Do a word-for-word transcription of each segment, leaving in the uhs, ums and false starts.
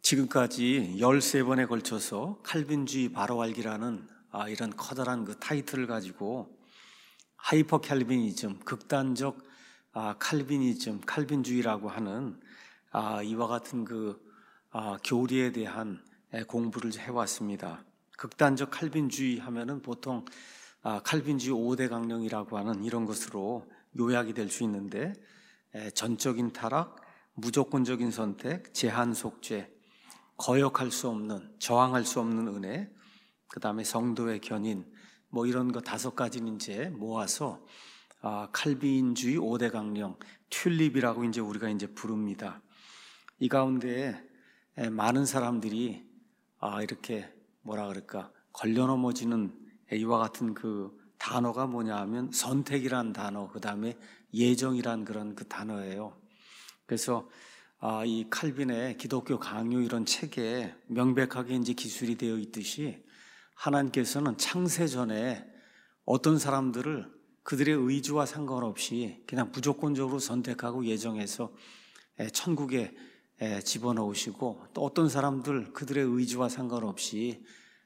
지금까지 열세 번에 걸쳐서 칼빈주의 바로 알기라는 아, 이런 커다란 그 타이틀을 가지고 하이퍼 칼빈이즘, 극단적 아, 칼빈이즘, 칼빈주의라고 하는 아, 이와 같은 그 아, 교리에 대한 에, 공부를 해왔습니다. 극단적 칼빈주의 하면은 보통 아, 칼빈주의 오 대 강령이라고 하는 이런 것으로 요약이 될 수 있는데 에, 전적인 타락, 무조건적인 선택, 제한 속죄, 거역할 수 없는, 저항할 수 없는 은혜, 그 다음에 성도의 견인, 뭐 이런 거 다섯 가지는 이제 모아서 아, 칼빈주의 오 대 강령, 튤립이라고 이제 우리가 이제 부릅니다. 이 가운데 많은 사람들이 아, 이렇게 뭐라 그럴까, 걸려 넘어지는 이와 같은 그 단어가 뭐냐 하면 선택이란 단어, 그 다음에 예정이란 그런 그 단어예요. 그래서 아, 이 칼빈의 기독교 강요 이런 책에 명백하게 이제 기술이 되어 있듯이 하나님께서는 창세 전에 어떤 사람들을 그들의 의지와 상관없이 그냥 무조건적으로 선택하고 예정해서 천국에 집어넣으시고, 또 어떤 사람들 그들의 의지와 상관없이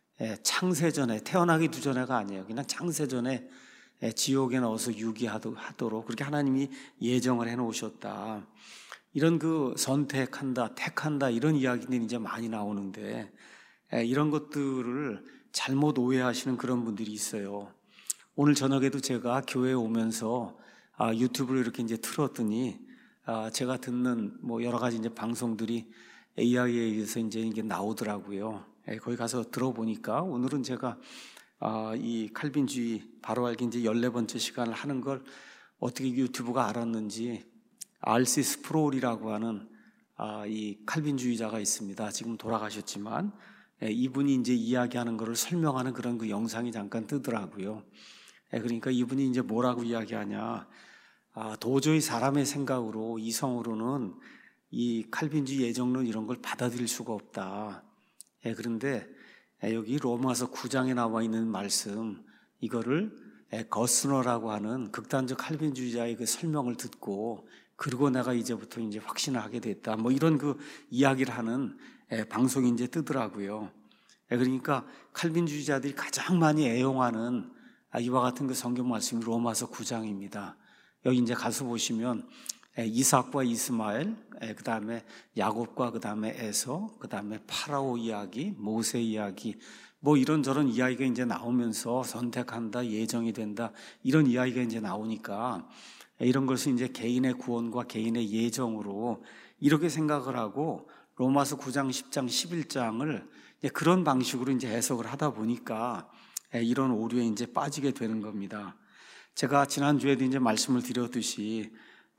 창세 전에, 태어나기도 전에가 아니에요. 그냥 창세 전에 지옥에 넣어서 유기하도록 그렇게 하나님이 예정을 해놓으셨다. 이런 그 선택한다, 택한다 이런 이야기들이 이제 많이 나오는데 이런 것들을 잘못 오해하시는 그런 분들이 있어요. 오늘 저녁에도 제가 교회에 오면서 아, 유튜브를 이렇게 이제 틀었더니 아, 제가 듣는 뭐 여러 가지 이제 방송들이 에이아이에 의해서 이제 이게 나오더라고요. 예, 거기 가서 들어보니까 오늘은 제가 아, 이 칼빈주의 바로 알기 이제 열네 번째 시간을 하는 걸 어떻게 유튜브가 알았는지, 알시 스프롤이라고 하는 아, 이 칼빈주의자가 있습니다. 지금 돌아가셨지만 예, 이분이 이제 이야기하는 것을 설명하는 그런 그 영상이 잠깐 뜨더라고요. 예, 그러니까 이분이 이제 뭐라고 이야기하냐, 아, 도저히 사람의 생각으로, 이성으로는 이 칼빈주의 예정론 이런 걸 받아들일 수가 없다. 예, 그런데 예, 여기 로마서 구 장에 나와 있는 말씀, 이거를 예, 거스너라고 하는 극단적 칼빈주의자의 그 설명을 듣고, 그리고 내가 이제부터 이제 확신을 하게 됐다. 뭐 이런 그 이야기를 하는 예, 방송이 이제 뜨더라고요. 예, 그러니까 칼빈주의자들이 가장 많이 애용하는 아, 이와 같은 그 성경 말씀이 로마서 구 장입니다. 여기 이제 가서 보시면 예, 이삭과 이스마엘, 예, 그 다음에 야곱과 그 다음에 에서, 그 다음에 파라오 이야기, 모세 이야기, 뭐 이런저런 이야기가 이제 나오면서 선택한다, 예정이 된다, 이런 이야기가 이제 나오니까 이런 것을 이제 개인의 구원과 개인의 예정으로 이렇게 생각을 하고 로마서 구 장, 십 장, 십일 장을 그런 방식으로 이제 해석을 하다 보니까 이런 오류에 이제 빠지게 되는 겁니다. 제가 지난주에도 이제 말씀을 드렸듯이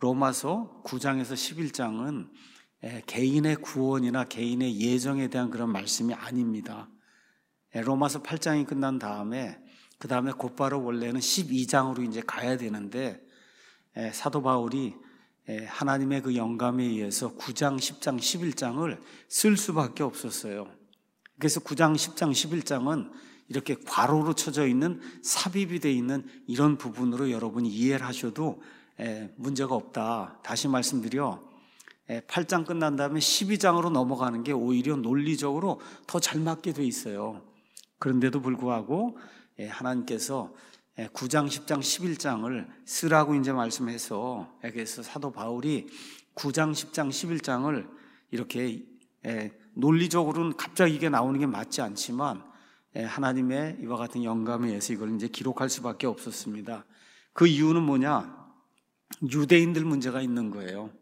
로마서 구 장에서 십일 장은 개인의 구원이나 개인의 예정에 대한 그런 말씀이 아닙니다. 로마서 팔 장이 끝난 다음에 그 다음에 곧바로 원래는 십이 장으로 이제 가야 되는데 사도 바울이 하나님의 그 영감에 의해서 구 장, 십 장, 십일 장을 쓸 수밖에 없었어요. 그래서 구 장, 십 장, 십일 장은 이렇게 괄호로 쳐져 있는, 삽입이 되어 있는 이런 부분으로 여러분이 이해를 하셔도 문제가 없다. 다시 말씀드려, 팔 장 끝난 다음에 십이 장으로 넘어가는 게 오히려 논리적으로 더 잘 맞게 돼 있어요. 그런데도 불구하고 하나님께서 구 장, 십 장, 십일 장을 쓰라고 이제 말씀해서, 그래서 사도 바울이 구 장, 십 장, 십일 장을 이렇게 논리적으로는 갑자기 이게 나오는 게 맞지 않지만 하나님의 이와 같은 영감에 의해서 이걸 이제 기록할 수밖에 없었습니다. 그 이유는 뭐냐? 유대인들 문제가 있는 거예요.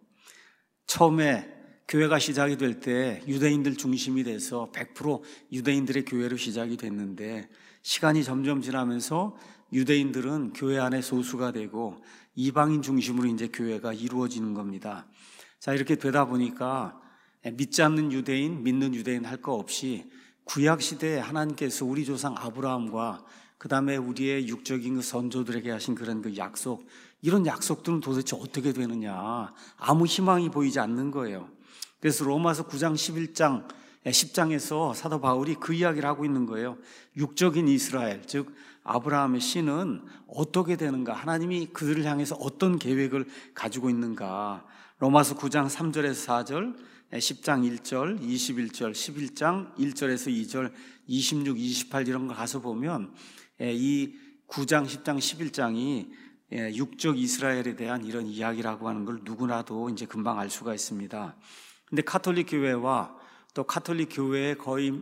처음에 교회가 시작이 될 때 유대인들 중심이 돼서 백 퍼센트 유대인들의 교회로 시작이 됐는데, 시간이 점점 지나면서 유대인들은 교회 안에 소수가 되고 이방인 중심으로 이제 교회가 이루어지는 겁니다. 자, 이렇게 되다 보니까 믿지 않는 유대인, 믿는 유대인 할 거 없이 구약 시대에 하나님께서 우리 조상 아브라함과 그 다음에 우리의 육적인 그 선조들에게 하신 그런 그 약속, 이런 약속들은 도대체 어떻게 되느냐, 아무 희망이 보이지 않는 거예요. 그래서 로마서 구 장, 십일 장, 십 장에서 사도 바울이 그 이야기를 하고 있는 거예요. 육적인 이스라엘, 즉 아브라함의 씨는 어떻게 되는가, 하나님이 그들을 향해서 어떤 계획을 가지고 있는가. 로마서 구 장 삼 절에서 사 절, 십 장 일 절, 이십일 절, 십일 장 일 절에서 이 절, 이십육, 이십팔 이런 거 가서 보면 이 구 장, 십 장, 십일 장이 육적 이스라엘에 대한 이런 이야기라고 하는 걸 누구나도 이제 금방 알 수가 있습니다. 근데 카톨릭 교회와 또 카톨릭 교회의 거의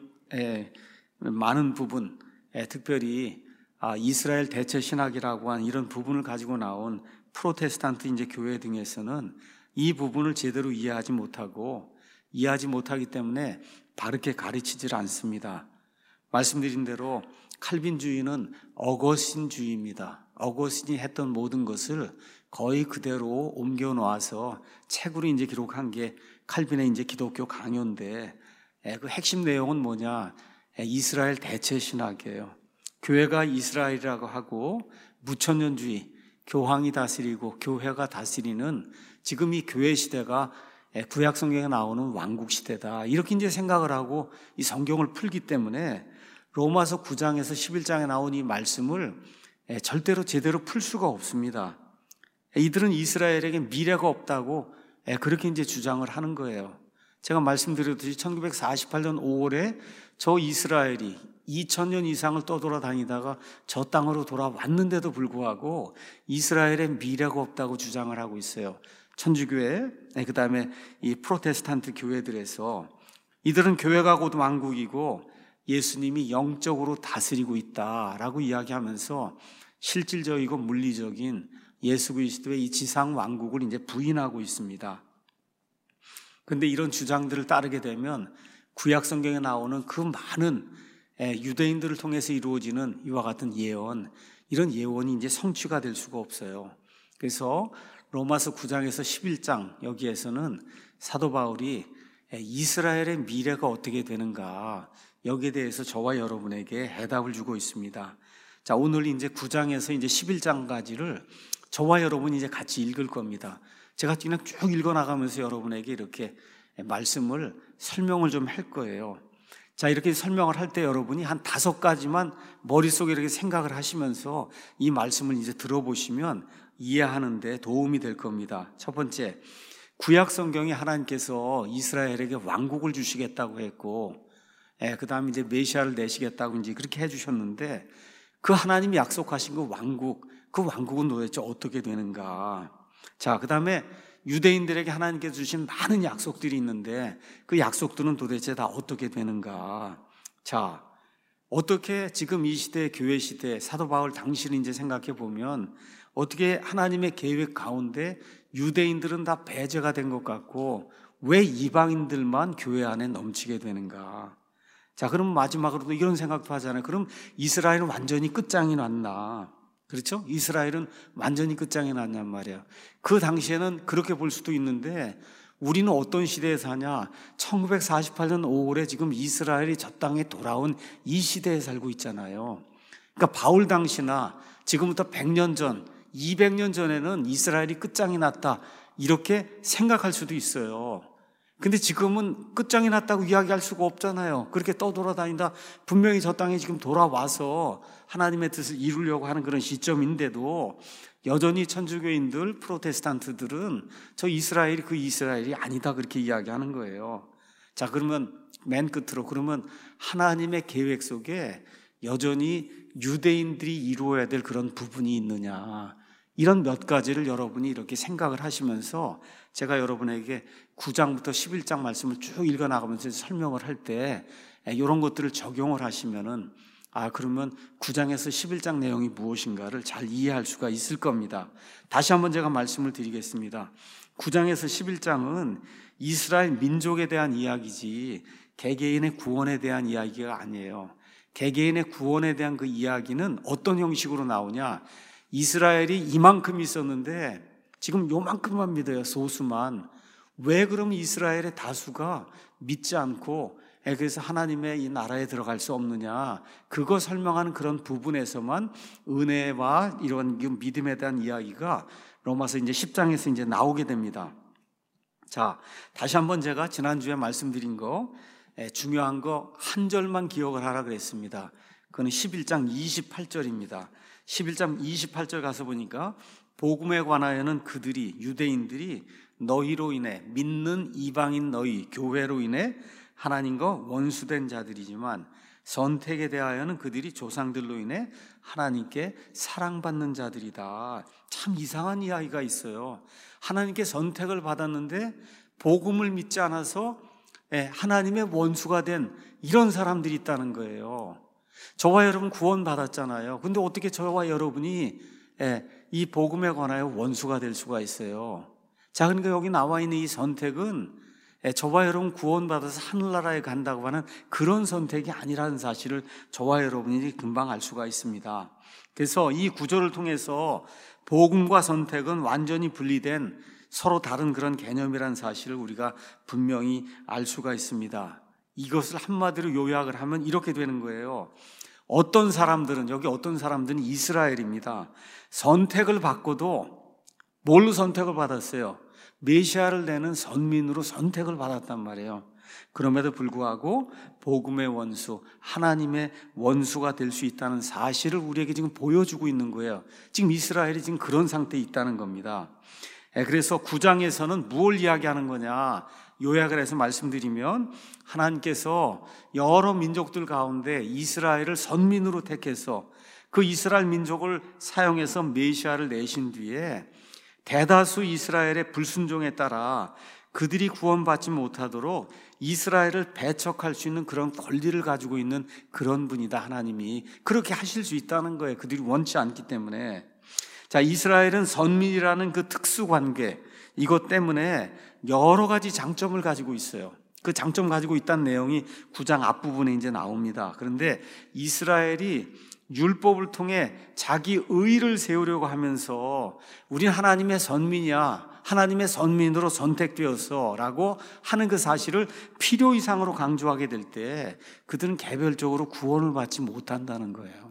많은 부분, 특별히 이스라엘 대체 신학이라고 하는 이런 부분을 가지고 나온 프로테스탄트 이제 교회 등에서는 이 부분을 제대로 이해하지 못하고 이해하지 못하기 때문에 바르게 가르치질 않습니다. 말씀드린 대로 칼빈주의는 어거스틴주의입니다. 어거스틴이 했던 모든 것을 거의 그대로 옮겨 놓아서 책으로 이제 기록한 게 칼빈의 이제 기독교 강요인데, 그 핵심 내용은 뭐냐? 이스라엘 대체 신학이에요. 교회가 이스라엘이라고 하고 무천년주의, 교황이 다스리고 교회가 다스리는 지금 이 교회 시대가 구약 성경에 나오는 왕국 시대다, 이렇게 이제 생각을 하고 이 성경을 풀기 때문에 로마서 구 장에서 십일 장에 나온 이 말씀을 절대로 제대로 풀 수가 없습니다. 이들은 이스라엘에게 미래가 없다고 그렇게 이제 주장을 하는 거예요. 제가 말씀드렸듯이 천구백사십팔 년 오월에 저 이스라엘이 이천 년 이상을 떠돌아다니다가 저 땅으로 돌아왔는데도 불구하고 이스라엘에 미래가 없다고 주장을 하고 있어요. 천주교회, 그 다음에 이 프로테스탄트 교회들에서 이들은 교회가 곧 왕국이고 예수님이 영적으로 다스리고 있다라고 이야기하면서 실질적이고 물리적인 예수 그리스도의 이 지상 왕국을 이제 부인하고 있습니다. 그런데 이런 주장들을 따르게 되면 구약 성경에 나오는 그 많은 유대인들을 통해서 이루어지는 이와 같은 예언, 이런 예언이 이제 성취가 될 수가 없어요. 그래서 로마서 구 장에서 십일 장 여기에서는 사도 바울이 이스라엘의 미래가 어떻게 되는가, 여기에 대해서 저와 여러분에게 해답을 주고 있습니다. 자, 오늘 이제 구 장에서 이제 십일 장까지를 저와 여러분이 이제 같이 읽을 겁니다. 제가 그냥 쭉 읽어 나가면서 여러분에게 이렇게 말씀을 설명을 좀 할 거예요. 자, 이렇게 설명을 할 때 여러분이 한 다섯 가지만 머릿속에 이렇게 생각을 하시면서 이 말씀을 이제 들어보시면 이해하는 데 도움이 될 겁니다. 첫 번째, 구약 성경에 하나님께서 이스라엘에게 왕국을 주시겠다고 했고, 예, 그 다음에 이제 메시아를 내시겠다고 이제 그렇게 해주셨는데, 그 하나님이 약속하신 그 왕국, 그 왕국은 도대체 어떻게 되는가? 자, 그 다음에 유대인들에게 하나님께서 주신 많은 약속들이 있는데 그 약속들은 도대체 다 어떻게 되는가? 자, 어떻게 지금 이 시대, 교회 시대, 사도 바울 당시를 이제 생각해 보면 어떻게 하나님의 계획 가운데 유대인들은 다 배제가 된 것 같고 왜 이방인들만 교회 안에 넘치게 되는가? 자, 그럼 마지막으로도 이런 생각도 하잖아요. 그럼 이스라엘은 완전히 끝장이 났나? 그렇죠? 이스라엘은 완전히 끝장이 났냔 말이에요. 그 당시에는 그렇게 볼 수도 있는데 우리는 어떤 시대에 사냐? 천구백사십팔 년 오월에 지금 이스라엘이 저 땅에 돌아온 이 시대에 살고 있잖아요. 그러니까 바울 당시나 지금부터 백 년 전, 이백 년 전에는 이스라엘이 끝장이 났다, 이렇게 생각할 수도 있어요. 근데 지금은 끝장이 났다고 이야기할 수가 없잖아요. 그렇게 떠돌아다니다 분명히 저 땅에 지금 돌아와서 하나님의 뜻을 이루려고 하는 그런 시점인데도 여전히 천주교인들, 프로테스탄트들은 저 이스라엘이 그 이스라엘이 아니다, 그렇게 이야기하는 거예요. 자, 그러면 맨 끝으로, 그러면 하나님의 계획 속에 여전히 유대인들이 이루어야 될 그런 부분이 있느냐, 이런 몇 가지를 여러분이 이렇게 생각을 하시면서 제가 여러분에게 구 장부터 십일 장 말씀을 쭉 읽어나가면서 설명을 할 때 이런 것들을 적용을 하시면은 아, 그러면 구 장에서 십일 장 내용이 무엇인가를 잘 이해할 수가 있을 겁니다. 다시 한번 제가 말씀을 드리겠습니다. 구 장에서 십일 장은 이스라엘 민족에 대한 이야기지 개개인의 구원에 대한 이야기가 아니에요. 개개인의 구원에 대한 그 이야기는 어떤 형식으로 나오냐? 이스라엘이 이만큼 있었는데 지금 요만큼만 믿어요, 소수만. 왜 그러면 이스라엘의 다수가 믿지 않고 그래서 하나님의 이 나라에 들어갈 수 없느냐, 그거 설명하는 그런 부분에서만 은혜와 이런 믿음에 대한 이야기가 로마서 이제 십 장에서 이제 나오게 됩니다. 자, 다시 한번 제가 지난주에 말씀드린 거 중요한 거 한 절만 기억을 하라 그랬습니다. 그건 십일 장 이십팔 절입니다. 십일 장 이십팔 절 가서 보니까 복음에 관하여는 그들이, 유대인들이 너희로 인해, 믿는 이방인 너희, 교회로 인해 하나님과 원수된 자들이지만 선택에 대하여는 그들이 조상들로 인해 하나님께 사랑받는 자들이다. 참 이상한 이야기가 있어요. 하나님께 선택을 받았는데 복음을 믿지 않아서 하나님의 원수가 된 이런 사람들이 있다는 거예요. 저와 여러분 구원 받았잖아요. 근데 어떻게 저와 여러분이 이 복음에 관하여 원수가 될 수가 있어요? 자, 그러니까 여기 나와 있는 이 선택은 저와 여러분 구원받아서 하늘나라에 간다고 하는 그런 선택이 아니라는 사실을 저와 여러분이 금방 알 수가 있습니다. 그래서 이 구절을 통해서 복음과 선택은 완전히 분리된 서로 다른 그런 개념이라는 사실을 우리가 분명히 알 수가 있습니다. 이것을 한마디로 요약을 하면 이렇게 되는 거예요. 어떤 사람들은, 여기 어떤 사람들은 이스라엘입니다. 선택을 받고도 뭘로 선택을 받았어요? 메시아를 내는 선민으로 선택을 받았단 말이에요. 그럼에도 불구하고 복음의 원수, 하나님의 원수가 될 수 있다는 사실을 우리에게 지금 보여주고 있는 거예요. 지금 이스라엘이 지금 그런 상태에 있다는 겁니다. 그래서 구 장에서는 무엇을 이야기하는 거냐? 요약을 해서 말씀드리면 하나님께서 여러 민족들 가운데 이스라엘을 선민으로 택해서 그 이스라엘 민족을 사용해서 메시아를 내신 뒤에 대다수 이스라엘의 불순종에 따라 그들이 구원받지 못하도록 이스라엘을 배척할 수 있는 그런 권리를 가지고 있는 그런 분이다. 하나님이 그렇게 하실 수 있다는 거예요. 그들이 원치 않기 때문에. 자, 이스라엘은 선민이라는 그 특수관계, 이것 때문에 여러 가지 장점을 가지고 있어요. 그 장점 가지고 있다는 내용이 구 장 앞부분에 이제 나옵니다. 그런데 이스라엘이 율법을 통해 자기 의를 세우려고 하면서 우린 하나님의 선민이야, 하나님의 선민으로 선택되었어 라고 하는 그 사실을 필요 이상으로 강조하게 될 때 그들은 개별적으로 구원을 받지 못한다는 거예요.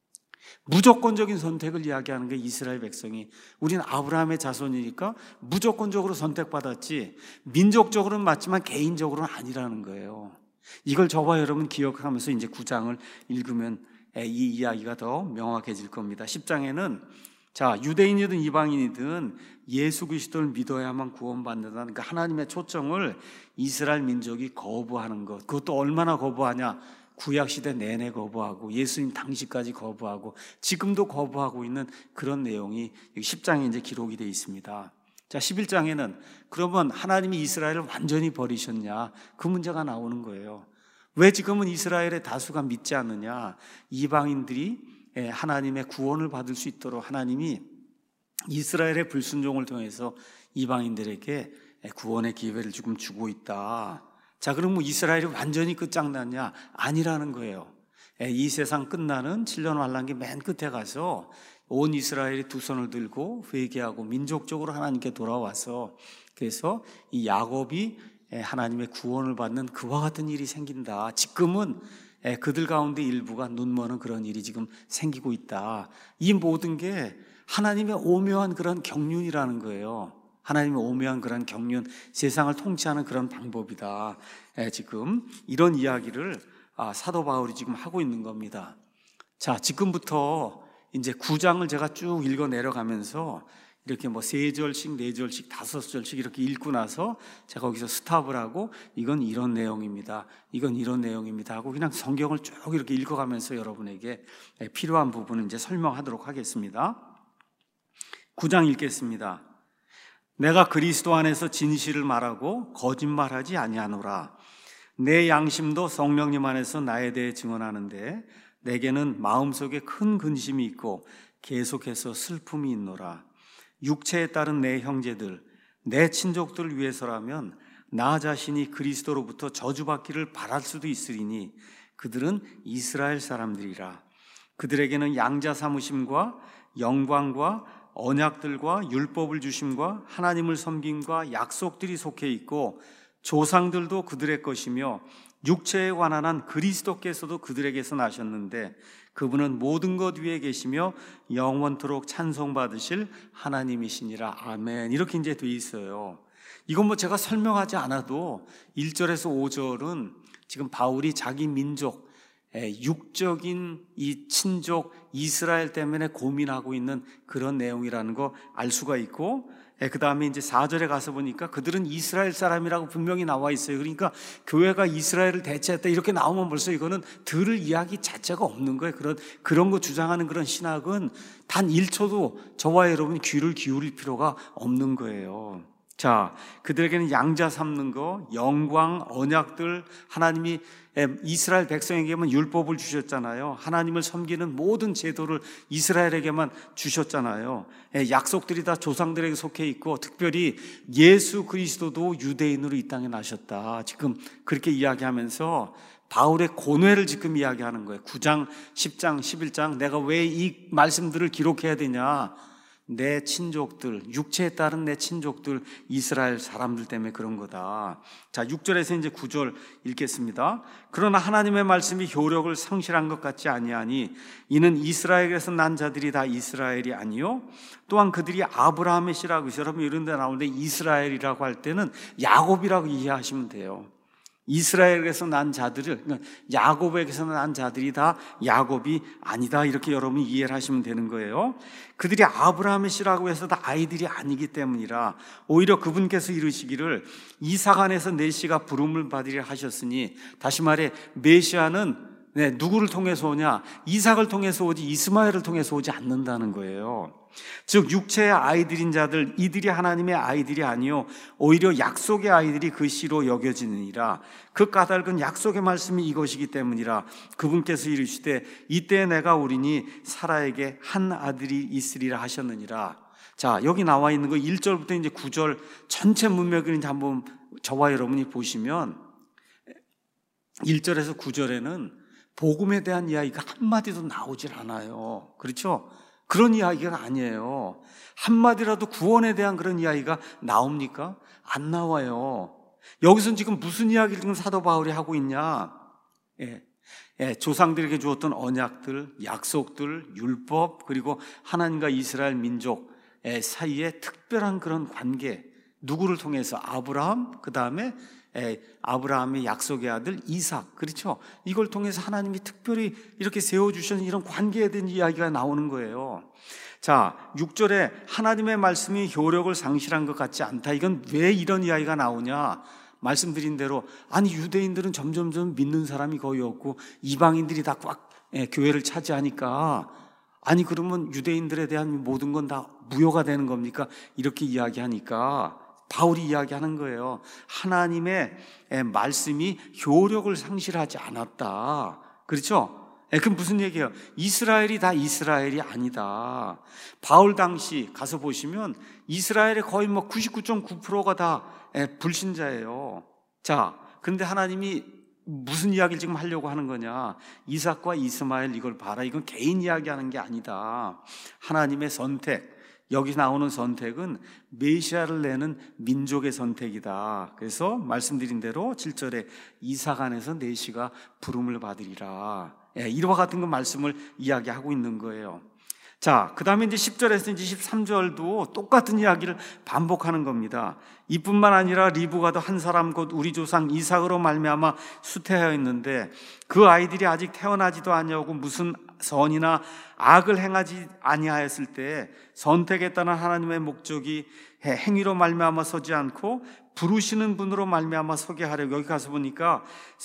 무조건적인 선택을 이야기하는 게 이스라엘 백성이, 우리는 아브라함의 자손이니까 무조건적으로 선택받았지 민족적으로는 맞지만 개인적으로는 아니라는 거예요. 이걸 저와 여러분 기억하면서 이제 구 장을 읽으면 이 이야기가 더 명확해질 겁니다. 십 장에는 자, 유대인이든 이방인이든 예수 그리스도를 믿어야만 구원받는다는 그 하나님의 초청을 이스라엘 민족이 거부하는 것, 그것도 얼마나 거부하냐? 구약시대 내내 거부하고 예수님 당시까지 거부하고 지금도 거부하고 있는 그런 내용이 십 장에 이제 기록이 되어 있습니다. 자, 십일 장에는 그러면 하나님이 이스라엘을 완전히 버리셨냐? 그 문제가 나오는 거예요. 왜 지금은 이스라엘의 다수가 믿지 않느냐? 이방인들이 하나님의 구원을 받을 수 있도록 하나님이 이스라엘의 불순종을 통해서 이방인들에게 구원의 기회를 지금 주고 있다. 자, 그럼 뭐 이스라엘이 완전히 끝장났냐? 아니라는 거예요. 이 세상 끝나는 칠 년 환란기 맨 끝에 가서 온 이스라엘이 두 손을 들고 회개하고 민족적으로 하나님께 돌아와서 그래서 이 야곱이 하나님의 구원을 받는 그와 같은 일이 생긴다. 지금은 그들 가운데 일부가 눈머는 그런 일이 지금 생기고 있다. 이 모든 게 하나님의 오묘한 그런 경륜이라는 거예요. 하나님의 오묘한 그런 경륜, 세상을 통치하는 그런 방법이다. 지금 이런 이야기를 사도 바울이 지금 하고 있는 겁니다. 자, 지금부터 이제 구 장을 제가 쭉 읽어 내려가면서 이렇게 뭐 세 절씩, 네 절씩, 다섯 절씩 이렇게 읽고 나서 제가 거기서 스탑을 하고 이건 이런 내용입니다. 이건 이런 내용입니다 하고 그냥 성경을 쭉 이렇게 읽어가면서 여러분에게 필요한 부분을 이제 설명하도록 하겠습니다. 구 장 읽겠습니다. 내가 그리스도 안에서 진실을 말하고 거짓말하지 아니하노라. 내 양심도 성령님 안에서 나에 대해 증언하는데 내게는 마음속에 큰 근심이 있고 계속해서 슬픔이 있노라. 육체에 따른 내 형제들, 내 친족들을 위해서라면 나 자신이 그리스도로부터 저주받기를 바랄 수도 있으리니 그들은 이스라엘 사람들이라. 그들에게는 양자 삼으심과 영광과 언약들과 율법을 주심과 하나님을 섬김과 약속들이 속해 있고 조상들도 그들의 것이며 육체에 관한 한 그리스도께서도 그들에게서 나셨는데 그분은 모든 것 위에 계시며 영원토록 찬송받으실 하나님이시니라. 아멘. 이렇게 이제 돼 있어요. 이건 뭐 제가 설명하지 않아도 일 절에서 오 절은 지금 바울이 자기 민족, 육적인 이 친족 이스라엘 때문에 고민하고 있는 그런 내용이라는 거 알 수가 있고, 그 다음에 이제 사 절에 가서 보니까 그들은 이스라엘 사람이라고 분명히 나와 있어요. 그러니까 교회가 이스라엘을 대체했다 이렇게 나오면 벌써 이거는 들을 이야기 자체가 없는 거예요. 그런, 그런 거 주장하는 그런 신학은 단 일 초도 저와 여러분이 귀를 기울일 필요가 없는 거예요. 자, 그들에게는 양자 삼는 거, 영광, 언약들, 하나님이 이스라엘 백성에게만 율법을 주셨잖아요. 하나님을 섬기는 모든 제도를 이스라엘에게만 주셨잖아요. 약속들이 다 조상들에게 속해 있고 특별히 예수 그리스도도 유대인으로 이 땅에 나셨다. 지금 그렇게 이야기하면서 바울의 고뇌를 지금 이야기하는 거예요. 구 장, 십 장, 십일 장 내가 왜 이 말씀들을 기록해야 되냐. 내 친족들, 육체에 따른 내 친족들, 이스라엘 사람들 때문에 그런 거다. 자, 육 절에서 이제 구 절 읽겠습니다. 그러나 하나님의 말씀이 효력을 상실한 것 같지 아니하니 이는 이스라엘에서 난 자들이 다 이스라엘이 아니요 또한 그들이 아브라함의 씨라고 여러분 이런 데 나오는데 이스라엘이라고 할 때는 야곱이라고 이해하시면 돼요. 이스라엘에서 난 자들을, 야곱에게서 난 자들이 다 야곱이 아니다 이렇게 여러분이 이해를 하시면 되는 거예요. 그들이 아브라함의 씨라고 해서 다 아이들이 아니기 때문이라 오히려 그분께서 이르시기를 이삭 안에서 내 씨가 부름을 받으리라 하셨으니, 다시 말해 메시아는 네, 누구를 통해서 오냐? 이삭을 통해서 오지 이스마엘을 통해서 오지 않는다는 거예요. 즉 육체의 아이들인 자들, 이들이 하나님의 아이들이 아니요 오히려 약속의 아이들이 그 씨로 여겨지느니라. 그 까닭은 약속의 말씀이 이것이기 때문이라. 그분께서 이르시되 이때 내가 오리니 사라에게 한 아들이 있으리라 하셨느니라. 자, 여기 나와 있는 거 일 절부터 이제 구 절 전체 문맥을 이제 한번 저와 여러분이 보시면 일 절에서 구 절에는 복음에 대한 이야기가 한마디도 나오질 않아요. 그렇죠? 그런 이야기가 아니에요. 한마디라도 구원에 대한 그런 이야기가 나옵니까? 안 나와요. 여기서는 지금 무슨 이야기를 지금 사도 바울이 하고 있냐? 예. 예, 조상들에게 주었던 언약들, 약속들, 율법, 그리고 하나님과 이스라엘 민족 사이에 특별한 그런 관계, 누구를 통해서? 아브라함, 그 다음에 아브라함의 약속의 아들 이삭, 그렇죠? 이걸 통해서 하나님이 특별히 이렇게 세워주신 이런 관계에 대한 이야기가 나오는 거예요. 자, 육 절에 하나님의 말씀이 효력을 상실한 것 같지 않다. 이건 왜 이런 이야기가 나오냐? 말씀드린 대로 아니 유대인들은 점점점 믿는 사람이 거의 없고 이방인들이 다 꽉 교회를 차지하니까 아니 그러면 유대인들에 대한 모든 건 다 무효가 되는 겁니까? 이렇게 이야기하니까 바울이 이야기하는 거예요. 하나님의 말씀이 효력을 상실하지 않았다. 그렇죠? 그럼 무슨 얘기예요? 이스라엘이 다 이스라엘이 아니다. 바울 당시 가서 보시면 이스라엘의 거의 뭐 구십구 점 구 퍼센트가 다 불신자예요. 자, 그런데 하나님이 무슨 이야기를 지금 하려고 하는 거냐? 이삭과 이스마엘 이걸 봐라. 이건 개인 이야기하는 게 아니다. 하나님의 선택. 여기 나오는 선택은 메시아를 내는 민족의 선택이다. 그래서 말씀드린 대로 칠 절에 이삭 안에서 내 씨가 부름을 받으리라. 예, 이와 같은 그 말씀을 이야기하고 있는 거예요. 자, 그 다음에 이제 십 절에서 이제 십삼 절도 똑같은 이야기를 반복하는 겁니다. 이뿐만 아니라 리브가도 한 사람 곧 우리 조상 이삭으로 말미암아 수태하였는데 그 아이들이 아직 태어나지도 아니하고 무슨 선이나 악을 행하지 아니하였을 때 선택에 따른 하나님의 목적이 행위로 말미암아 서지 않고 부르시는 분으로 말미암아 서게 하려고. 여기 가서 보니까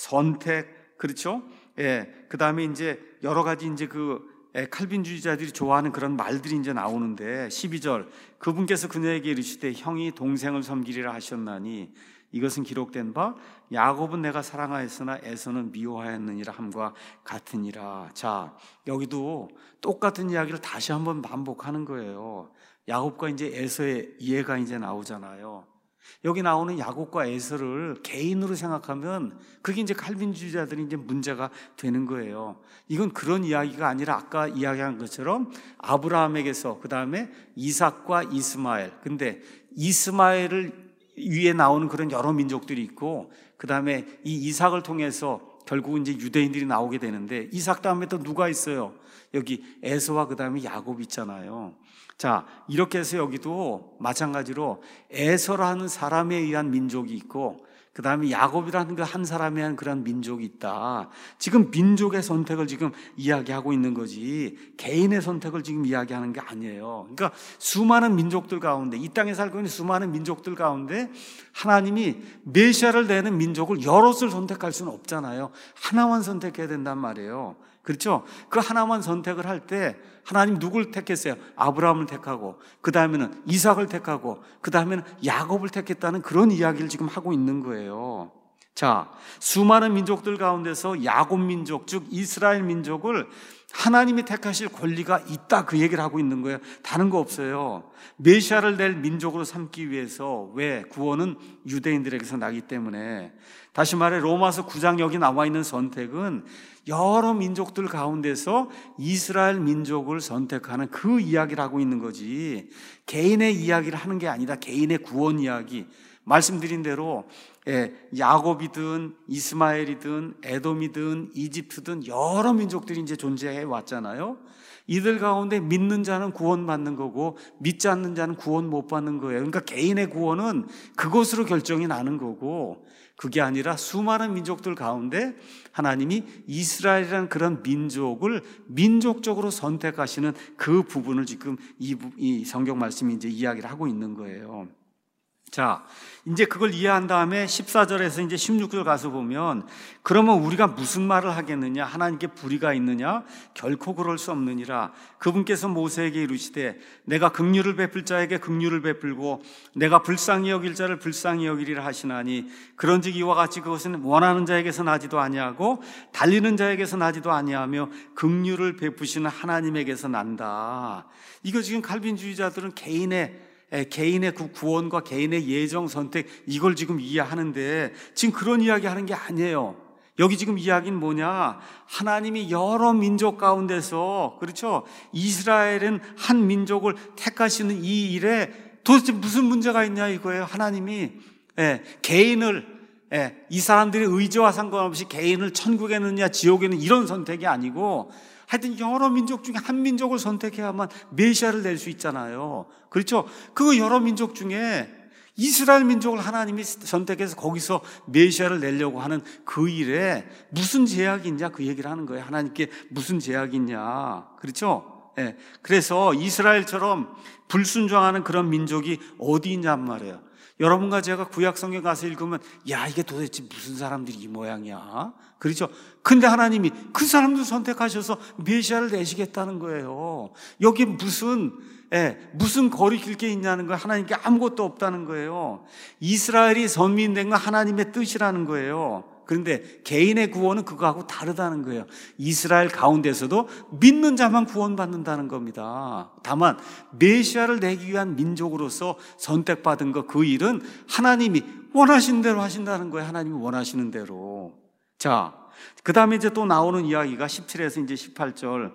선택, 그렇죠? 예, 그 다음에 이제 여러 가지 이제 그 칼빈주의자들이 좋아하는 그런 말들이 이제 나오는데 십이 절 그분께서 그녀에게 이르시되 형이 동생을 섬기리라 하셨나니 이것은 기록된 바 야곱은 내가 사랑하였으나 에서는 미워하였느니라 함과 같으니라. 자, 여기도 똑같은 이야기를 다시 한번 반복하는 거예요. 야곱과 이제 에서의 이해가 이제 나오잖아요. 여기 나오는 야곱과 에서를 개인으로 생각하면 그게 이제 칼빈주의자들이 이제 문제가 되는 거예요. 이건 그런 이야기가 아니라 아까 이야기한 것처럼 아브라함에게서 그 다음에 이삭과 이스마엘. 근데 이스마엘을 위에 나오는 그런 여러 민족들이 있고 그 다음에 이 이삭을 통해서 결국은 이제 유대인들이 나오게 되는데 이삭 다음에 또 누가 있어요? 여기 에서와 그 다음에 야곱 있잖아요. 자, 이렇게 해서 여기도 마찬가지로 에서라는 사람에 의한 민족이 있고 그 다음에 야곱이라는 그 한 사람에 한 그런 민족이 있다. 지금 민족의 선택을 지금 이야기하고 있는 거지 개인의 선택을 지금 이야기하는 게 아니에요. 그러니까 수많은 민족들 가운데, 이 땅에 살고 있는 수많은 민족들 가운데 하나님이 메시아를 내는 민족을 여럿을 선택할 수는 없잖아요. 하나만 선택해야 된단 말이에요. 그렇죠? 그 하나만 선택을 할 때 하나님 누굴 택했어요? 아브라함을 택하고, 그 다음에는 이삭을 택하고, 그 다음에는 야곱을 택했다는 그런 이야기를 지금 하고 있는 거예요. 자, 수많은 민족들 가운데서 야곱 민족, 즉 이스라엘 민족을 하나님이 택하실 권리가 있다, 그 얘기를 하고 있는 거예요. 다른 거 없어요. 메시아를 낼 민족으로 삼기 위해서. 왜? 구원은 유대인들에게서 나기 때문에. 다시 말해 로마서 구 장 여기 나와 있는 선택은 여러 민족들 가운데서 이스라엘 민족을 선택하는 그 이야기를 하고 있는 거지, 개인의 이야기를 하는 게 아니다. 개인의 구원 이야기. 말씀드린 대로 야곱이든 이스마엘이든 에돔이든 이집트든 여러 민족들이 이제 존재해 왔잖아요. 이들 가운데 믿는 자는 구원받는 거고 믿지 않는 자는 구원 못 받는 거예요. 그러니까 개인의 구원은 그것으로 결정이 나는 거고, 그게 아니라 수많은 민족들 가운데 하나님이 이스라엘이라는 그런 민족을 민족적으로 선택하시는 그 부분을 지금 이, 이 성경 말씀이 이제 이야기를 하고 있는 거예요. 자, 이제 그걸 이해한 다음에 십사 절에서 이제 십육 절 가서 보면, 그러면 우리가 무슨 말을 하겠느냐? 하나님께 불의가 있느냐? 결코 그럴 수 없느니라. 그분께서 모세에게 이르시되 내가 긍휼을 베풀 자에게 긍휼을 베풀고 내가 불쌍히 여길 자를 불쌍히 여기리라 하시나니, 그런즉 이와 같이 그것은 원하는 자에게서 나지도 아니하고 달리는 자에게서 나지도 아니하며 긍휼을 베푸시는 하나님에게서 난다. 이거 지금 칼빈주의자들은 개인의 개인의 구원과 개인의 예정 선택, 이걸 지금 이해하는데 지금 그런 이야기 하는 게 아니에요. 여기 지금 이야기는 뭐냐? 하나님이 여러 민족 가운데서, 그렇죠? 이스라엘은 한 민족을 택하시는 이 일에 도대체 무슨 문제가 있냐 이거예요. 하나님이 예, 개인을 예, 이 사람들의 의지와 상관없이 개인을 천국에 넣느냐 지옥에 넣느냐 이런 선택이 아니고, 하여튼 여러 민족 중에 한 민족을 선택해야만 메시아를 낼 수 있잖아요. 그렇죠? 그 여러 민족 중에 이스라엘 민족을 하나님이 선택해서 거기서 메시아를 내려고 하는 그 일에 무슨 제약이 있냐, 그 얘기를 하는 거예요. 하나님께 무슨 제약이 있냐. 그렇죠? 예. 그래서 이스라엘처럼 불순종하는 그런 민족이 어디 있냔 말이에요. 여러분과 제가 구약 성경 가서 읽으면 야, 이게 도대체 무슨 사람들이 이 모양이야? 그렇죠? 근데 하나님이 그 사람들 선택하셔서 메시아를 내시겠다는 거예요. 여기 무슨 예, 무슨 거리낄 게 있냐는 거예요. 하나님께 아무것도 없다는 거예요. 이스라엘이 선민된 건 하나님의 뜻이라는 거예요. 그런데 개인의 구원은 그거하고 다르다는 거예요. 이스라엘 가운데서도 믿는 자만 구원받는다는 겁니다. 다만 메시아를 내기 위한 민족으로서 선택받은 것, 그 일은 하나님이 원하시는 대로 하신다는 거예요. 하나님이 원하시는 대로. 자, 그 다음에 이제 또 나오는 이야기가 십칠에서 이제 십팔 절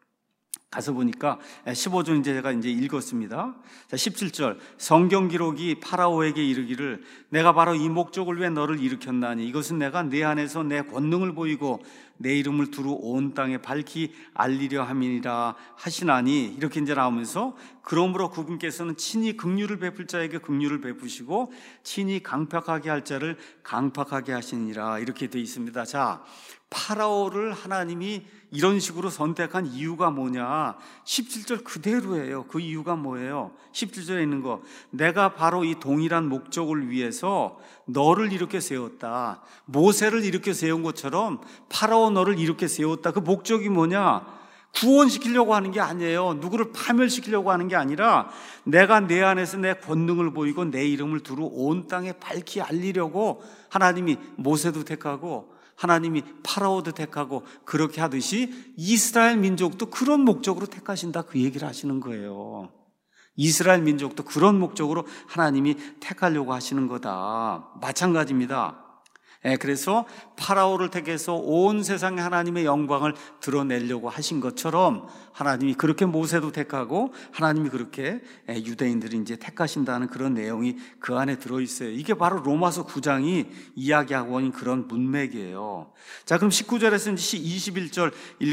가서 보니까 십오 절 이제 제가 이제 읽었습니다. 자, 십칠 절, 성경 기록이 파라오에게 이르기를 내가 바로 이 목적을 위해 너를 일으켰나니 이것은 내가 내 안에서 내 권능을 보이고 내 이름을 두루 온 땅에 밝히 알리려 함이니라 하시나니, 이렇게 이제 나오면서 그러므로 그분께서는 친히 긍휼을 베풀 자에게 긍휼을 베푸시고 친히 강팍하게 할 자를 강팍하게 하시니라, 이렇게 되어 있습니다. 자, 파라오를 하나님이 이런 식으로 선택한 이유가 뭐냐? 십칠 절 그대로예요. 그 이유가 뭐예요? 십칠 절에 있는 거, 내가 바로 이 동일한 목적을 위해서 너를 이렇게 세웠다. 모세를 이렇게 세운 것처럼 파라오 너를 이렇게 세웠다. 그 목적이 뭐냐? 구원시키려고 하는 게 아니에요. 누구를 파멸시키려고 하는 게 아니라 내가 내 안에서 내 권능을 보이고 내 이름을 두루 온 땅에 밝히 알리려고 하나님이 모세도 택하고 하나님이 파라오도 택하고 그렇게 하듯이 이스라엘 민족도 그런 목적으로 택하신다, 그 얘기를 하시는 거예요. 이스라엘 민족도 그런 목적으로 하나님이 택하려고 하시는 거다. 마찬가지입니다. 예, 그래서 파라오를 택해서 온 세상에 하나님의 영광을 드러내려고 하신 것처럼 하나님이 그렇게 모세도 택하고 하나님이 그렇게 유대인들이 이제 택하신다는 그런 내용이 그 안에 들어있어요. 이게 바로 로마서 구 장이 이야기하고 있는 그런 문맥이에요. 자, 그럼 십구 절에서 이십일 절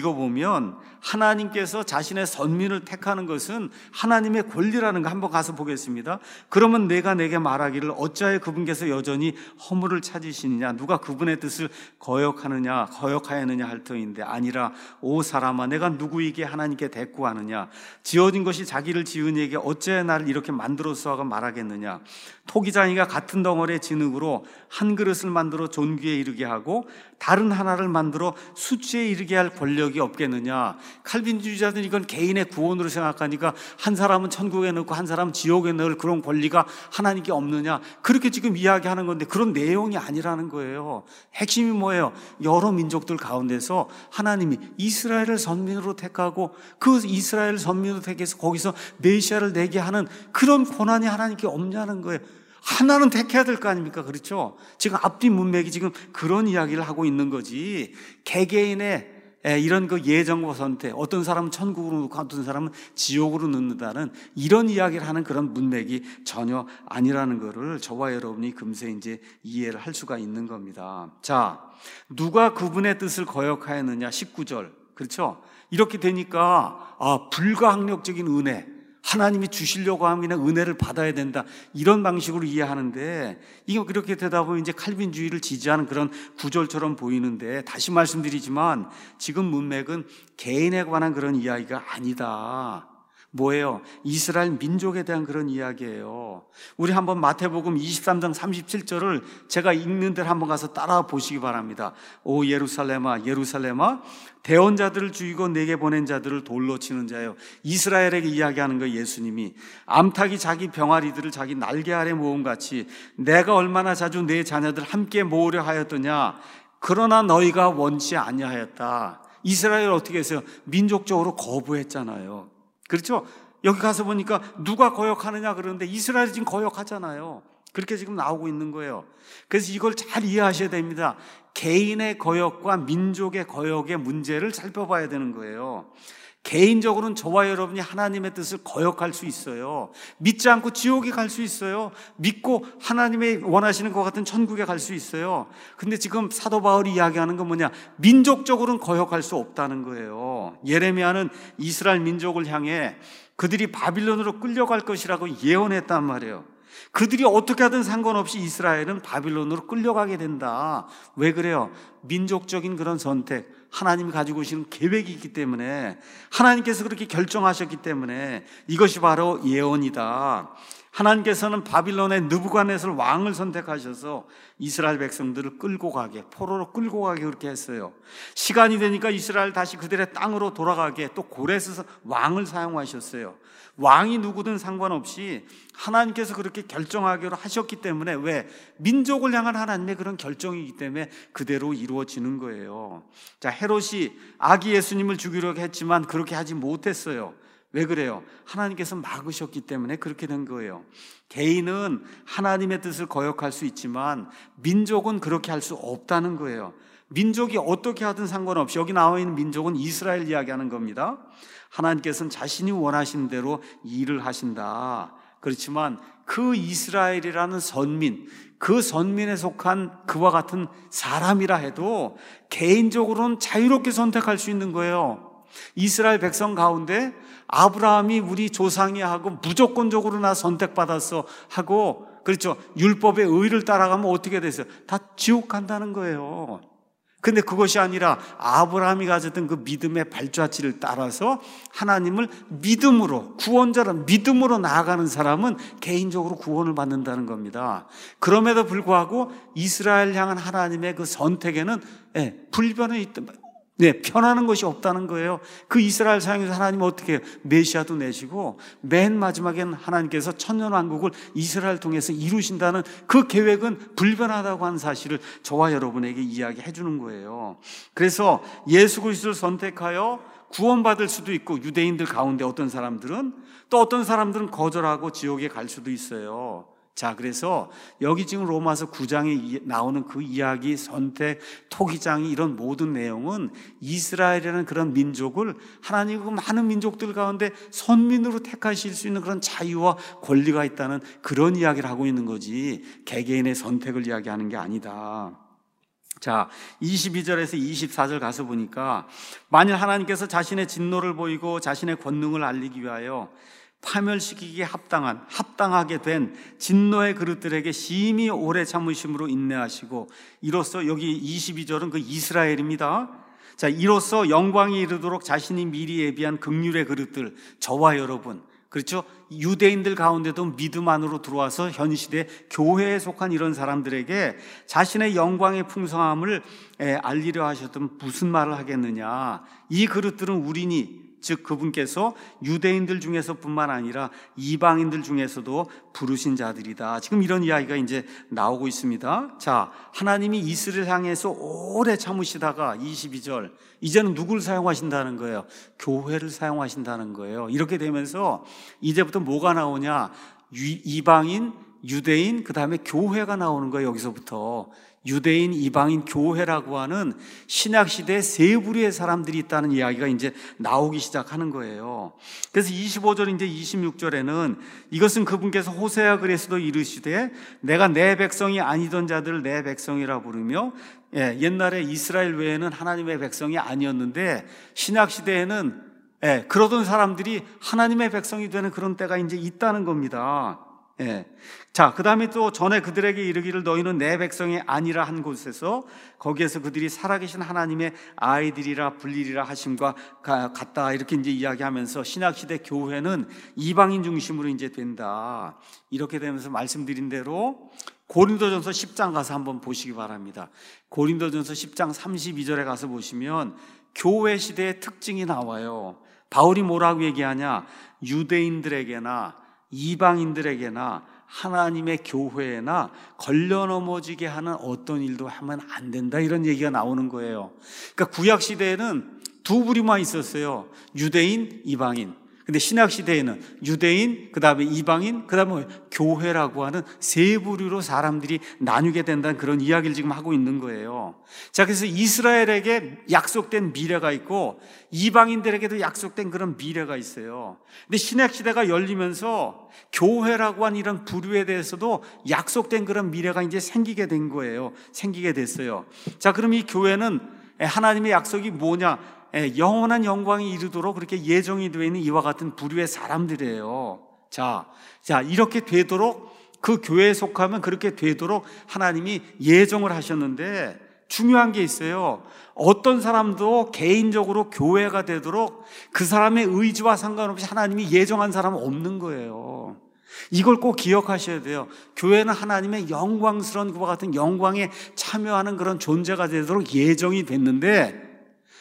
읽어보면 하나님께서 자신의 선민을 택하는 것은 하나님의 권리라는 거 한번 가서 보겠습니다. 그러면 내가 내게 말하기를 어찌하여 그분께서 여전히 허물을 찾으시느냐, 누가 그분의 뜻을 거역하느냐 거역하였느냐 할 터인데 아니라 오 사람아 내가 누구에게 하나님께 대꾸하느냐, 지어진 것이 자기를 지은 이에게 어찌하여 나를 이렇게 만들었소 하고 말하겠느냐. 토기장이가 같은 덩어리의 진흙으로 한 그릇을 만들어 존귀에 이르게 하고 다른 하나를 만들어 수치에 이르게 할 권력이 없겠느냐. 칼빈주의자들은 이건 개인의 구원으로 생각하니까 한 사람은 천국에 넣고 한 사람은 지옥에 넣을 그런 권리가 하나님께 없느냐, 그렇게 지금 이야기하는 건데 그런 내용이 아니라는 거예요. 핵심이 뭐예요? 여러 민족들 가운데서 하나님이 이스라엘을 선민으로 택하고 그 이스라엘 선민으로 택해서 거기서 메시아를 내게 하는 그런 권한이 하나님께 없냐는 거예요. 하나는 택해야 될 거 아닙니까? 그렇죠? 지금 앞뒤 문맥이 지금 그런 이야기를 하고 있는 거지, 개개인의 이런 그 예정과 선택, 어떤 사람은 천국으로 넣고 어떤 사람은 지옥으로 넣는다는 이런 이야기를 하는 그런 문맥이 전혀 아니라는 것을 저와 여러분이 금세 이제 이해를 할 수가 있는 겁니다. 자, 누가 그분의 뜻을 거역하였느냐 십구 절, 그렇죠? 이렇게 되니까 아, 불가항력적인 은혜, 하나님이 주시려고 하면 그냥 은혜를 받아야 된다, 이런 방식으로 이해하는데 이거 그렇게 되다 보면 이제 칼빈주의를 지지하는 그런 구절처럼 보이는데, 다시 말씀드리지만 지금 문맥은 개인에 관한 그런 이야기가 아니다. 뭐예요? 이스라엘 민족에 대한 그런 이야기예요. 우리 한번 마태복음 이십삼 장 삼십칠 절을 제가 읽는 대로 한번 가서 따라 보시기 바랍니다. 오 예루살렘아 예루살렘아 대언자들을 죽이고 내게 보낸 자들을 돌로 치는 자요. 이스라엘에게 이야기하는 거, 예수님이 암탉이 자기 병아리들을 자기 날개 아래 모음같이 내가 얼마나 자주 내 자녀들 함께 모으려 하였더냐. 그러나 너희가 원치 아니하였다. 이스라엘 어떻게 했어요? 민족적으로 거부했잖아요. 그렇죠? 여기 가서 보니까 누가 거역하느냐 그러는데 이스라엘이 지금 거역하잖아요. 그렇게 지금 나오고 있는 거예요. 그래서 이걸 잘 이해하셔야 됩니다. 개인의 거역과 민족의 거역의 문제를 살펴봐야 되는 거예요. 개인적으로는 저와 여러분이 하나님의 뜻을 거역할 수 있어요. 믿지 않고 지옥에 갈 수 있어요. 믿고 하나님의 원하시는 것 같은 천국에 갈 수 있어요. 근데 지금 사도 바울이 이야기하는 건 뭐냐? 민족적으로는 거역할 수 없다는 거예요. 예레미야는 이스라엘 민족을 향해 그들이 바빌론으로 끌려갈 것이라고 예언했단 말이에요. 그들이 어떻게 하든 상관없이 이스라엘은 바빌론으로 끌려가게 된다. 왜 그래요? 민족적인 그런 선택, 하나님이 가지고 오시는 계획이 있기 때문에, 하나님께서 그렇게 결정하셨기 때문에 이것이 바로 예언이다. 하나님께서는 바빌론의 느부갓네살 왕을 선택하셔서 이스라엘 백성들을 끌고 가게, 포로로 끌고 가게 그렇게 했어요. 시간이 되니까 이스라엘 다시 그들의 땅으로 돌아가게 또 고레스 왕을 사용하셨어요. 왕이 누구든 상관없이 하나님께서 그렇게 결정하기로 하셨기 때문에, 왜? 민족을 향한 하나님의 그런 결정이기 때문에 그대로 이루어지는 거예요. 자, 헤롯이 아기 예수님을 죽이려고 했지만 그렇게 하지 못했어요. 왜 그래요? 하나님께서 막으셨기 때문에 그렇게 된 거예요. 개인은 하나님의 뜻을 거역할 수 있지만 민족은 그렇게 할 수 없다는 거예요. 민족이 어떻게 하든 상관없이, 여기 나와 있는 민족은 이스라엘 이야기하는 겁니다. 하나님께서는 자신이 원하시는 대로 일을 하신다. 그렇지만 그 이스라엘이라는 선민, 그 선민에 속한 그와 같은 사람이라 해도 개인적으로는 자유롭게 선택할 수 있는 거예요. 이스라엘 백성 가운데 아브라함이 우리 조상이 하고 무조건적으로 나 선택받았어 하고, 그렇죠, 율법의 의를 따라가면 어떻게 됐어요? 다 지옥 간다는 거예요. 근데 그것이 아니라 아브라함이 가졌던 그 믿음의 발자취를 따라서 하나님을 믿음으로, 구원자로 믿음으로 나아가는 사람은 개인적으로 구원을 받는다는 겁니다. 그럼에도 불구하고 이스라엘 향한 하나님의 그 선택에는 예, 불변이 있다, 네, 편하는 것이 없다는 거예요. 그 이스라엘 사역에서 하나님은 어떻게 해요? 메시아도 내시고 맨 마지막에는 하나님께서 천년왕국을 이스라엘 통해서 이루신다는 그 계획은 불변하다고 하는 사실을 저와 여러분에게 이야기해 주는 거예요. 그래서 예수 그리스도를 선택하여 구원받을 수도 있고, 유대인들 가운데 어떤 사람들은, 또 어떤 사람들은 거절하고 지옥에 갈 수도 있어요. 자, 그래서 여기 지금 로마서 구 장에 나오는 그 이야기, 선택, 토기장이 이런 모든 내용은 이스라엘이라는 그런 민족을 하나님 그 많은 민족들 가운데 선민으로 택하실 수 있는 그런 자유와 권리가 있다는 그런 이야기를 하고 있는 거지, 개개인의 선택을 이야기하는 게 아니다. 자, 이십이 절에서 이십사 절 가서 보니까 만일 하나님께서 자신의 진노를 보이고 자신의 권능을 알리기 위하여 파멸시키기에 합당한 합당하게 된 진노의 그릇들에게 심히 오래 참으심으로 인내하시고, 이로써 여기 이십이 절은 그 이스라엘입니다. 자, 이로써 영광이 이르도록 자신이 미리 예비한 긍휼의 그릇들, 저와 여러분, 그렇죠? 유대인들 가운데도 믿음 안으로 들어와서 현 시대 교회에 속한 이런 사람들에게 자신의 영광의 풍성함을 알리려 하셨던 무슨 말을 하겠느냐? 이 그릇들은 우리니, 즉 그분께서 유대인들 중에서뿐만 아니라 이방인들 중에서도 부르신 자들이다. 지금 이런 이야기가 이제 나오고 있습니다. 자, 하나님이 이스라엘 향해서 오래 참으시다가 이십이 절, 이제는 누굴 사용하신다는 거예요? 교회를 사용하신다는 거예요. 이렇게 되면서 이제부터 뭐가 나오냐? 이방인, 유대인, 그 다음에 교회가 나오는 거예요. 여기서부터 유대인, 이방인, 교회라고 하는 신약시대에 세 부류의 사람들이 있다는 이야기가 이제 나오기 시작하는 거예요. 그래서 이십오 절 이제 이십육 절에는 이것은 그분께서 호세아 글에서도 이르시되 내가 내 백성이 아니던 자들을 내 백성이라 부르며, 예, 옛날에 이스라엘 외에는 하나님의 백성이 아니었는데 신약시대에는, 예, 그러던 사람들이 하나님의 백성이 되는 그런 때가 이제 있다는 겁니다. 예. 자, 그 다음에 또 전에 그들에게 이르기를 너희는 내 백성이 아니라 한 곳에서 거기에서 그들이 살아계신 하나님의 아이들이라 불리리라 하심과 같다, 이렇게 이제 이야기하면서 신약시대 교회는 이방인 중심으로 이제 된다. 이렇게 되면서 말씀드린 대로 고린도전서 십 장 가서 한번 보시기 바랍니다. 고린도전서 십 장 삼십이 절에 가서 보시면 교회 시대의 특징이 나와요. 바울이 뭐라고 얘기하냐? 유대인들에게나 이방인들에게나 하나님의 교회나 걸려 넘어지게 하는 어떤 일도 하면 안 된다, 이런 얘기가 나오는 거예요. 그러니까 구약 시대에는 두 부류만 있었어요. 유대인, 이방인. 근데 신약 시대에는 유대인, 그 다음에 이방인, 그 다음에 교회라고 하는 세 부류로 사람들이 나뉘게 된다는 그런 이야기를 지금 하고 있는 거예요. 자, 그래서 이스라엘에게 약속된 미래가 있고 이방인들에게도 약속된 그런 미래가 있어요. 근데 신약 시대가 열리면서 교회라고 하는 이런 부류에 대해서도 약속된 그런 미래가 이제 생기게 된 거예요. 생기게 됐어요. 자, 그럼 이 교회는 하나님의 약속이 뭐냐? 영원한 영광이 이르도록 그렇게 예정이 되어 있는 이와 같은 부류의 사람들이에요. 자, 자, 이렇게 되도록, 그 교회에 속하면 그렇게 되도록 하나님이 예정을 하셨는데 중요한 게 있어요. 어떤 사람도 개인적으로 교회가 되도록 그 사람의 의지와 상관없이 하나님이 예정한 사람은 없는 거예요. 이걸 꼭 기억하셔야 돼요. 교회는 하나님의 영광스러운 그와 같은 영광에 참여하는 그런 존재가 되도록 예정이 됐는데,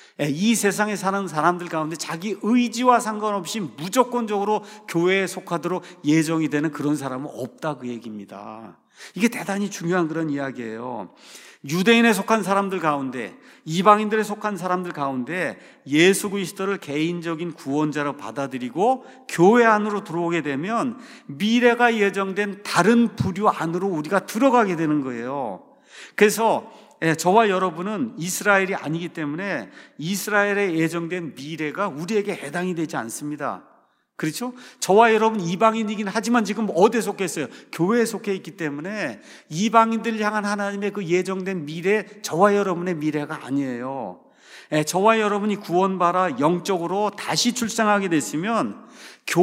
이 세상에 사는 사람들 가운데 자기 의지와 상관없이 무조건적으로 교회에 속하도록 예정이 되는 그런 사람은 없다, 그 얘기입니다. 이게 대단히 중요한 그런 이야기예요. 유대인에 속한 사람들 가운데, 이방인들에 속한 사람들 가운데 예수 그리스도를 개인적인 구원자로 받아들이고 교회 안으로 들어오게 되면 미래가 예정된 다른 부류 안으로 우리가 들어가게 되는 거예요. 그래서 예, 저와 여러분은 이스라엘이 아니기 때문에 이스라엘에 예정된 미래가 우리에게 해당이 되지 않습니다. 그렇죠? 저와 여러분 이방인이긴 하지만 지금 어디에 속해 있어요? 교회에 속해 있기 때문에 이방인들 향한 하나님의 그 예정된 미래, 저와 여러분의 미래가 아니에요. 예, 저와 여러분이 구원받아 영적으로 다시 출생하게 됐으면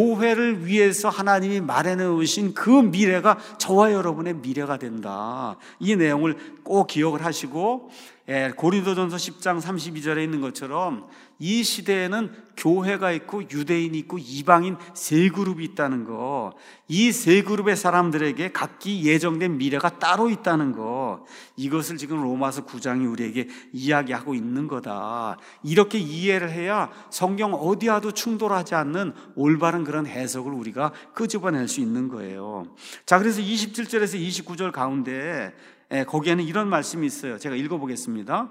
교회를 위해서 하나님이 마련해오신 그 미래가 저와 여러분의 미래가 된다. 이 내용을 꼭 기억을 하시고, 예, 고린도전서 십 장 삼십이 절에 있는 것처럼 이 시대에는 교회가 있고 유대인이 있고 이방인 세 그룹이 있다는 거, 이 세 그룹의 사람들에게 각기 예정된 미래가 따로 있다는 거, 이것을 지금 로마서 구 장이 우리에게 이야기하고 있는 거다. 이렇게 이해를 해야 성경 어디와도 충돌하지 않는 올바른 그런 해석을 우리가 끄집어낼 수 있는 거예요. 자, 그래서 이십칠 절에서 이십구 절 가운데 거기에는 이런 말씀이 있어요. 제가 읽어보겠습니다.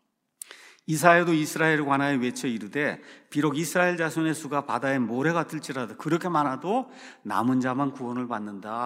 이사야도 이스라엘에 관하여 외쳐 이르되 비록 이스라엘 자손의 수가 바다의 모래 같을지라도 그렇게 많아도 남은 자만 구원을 받는다.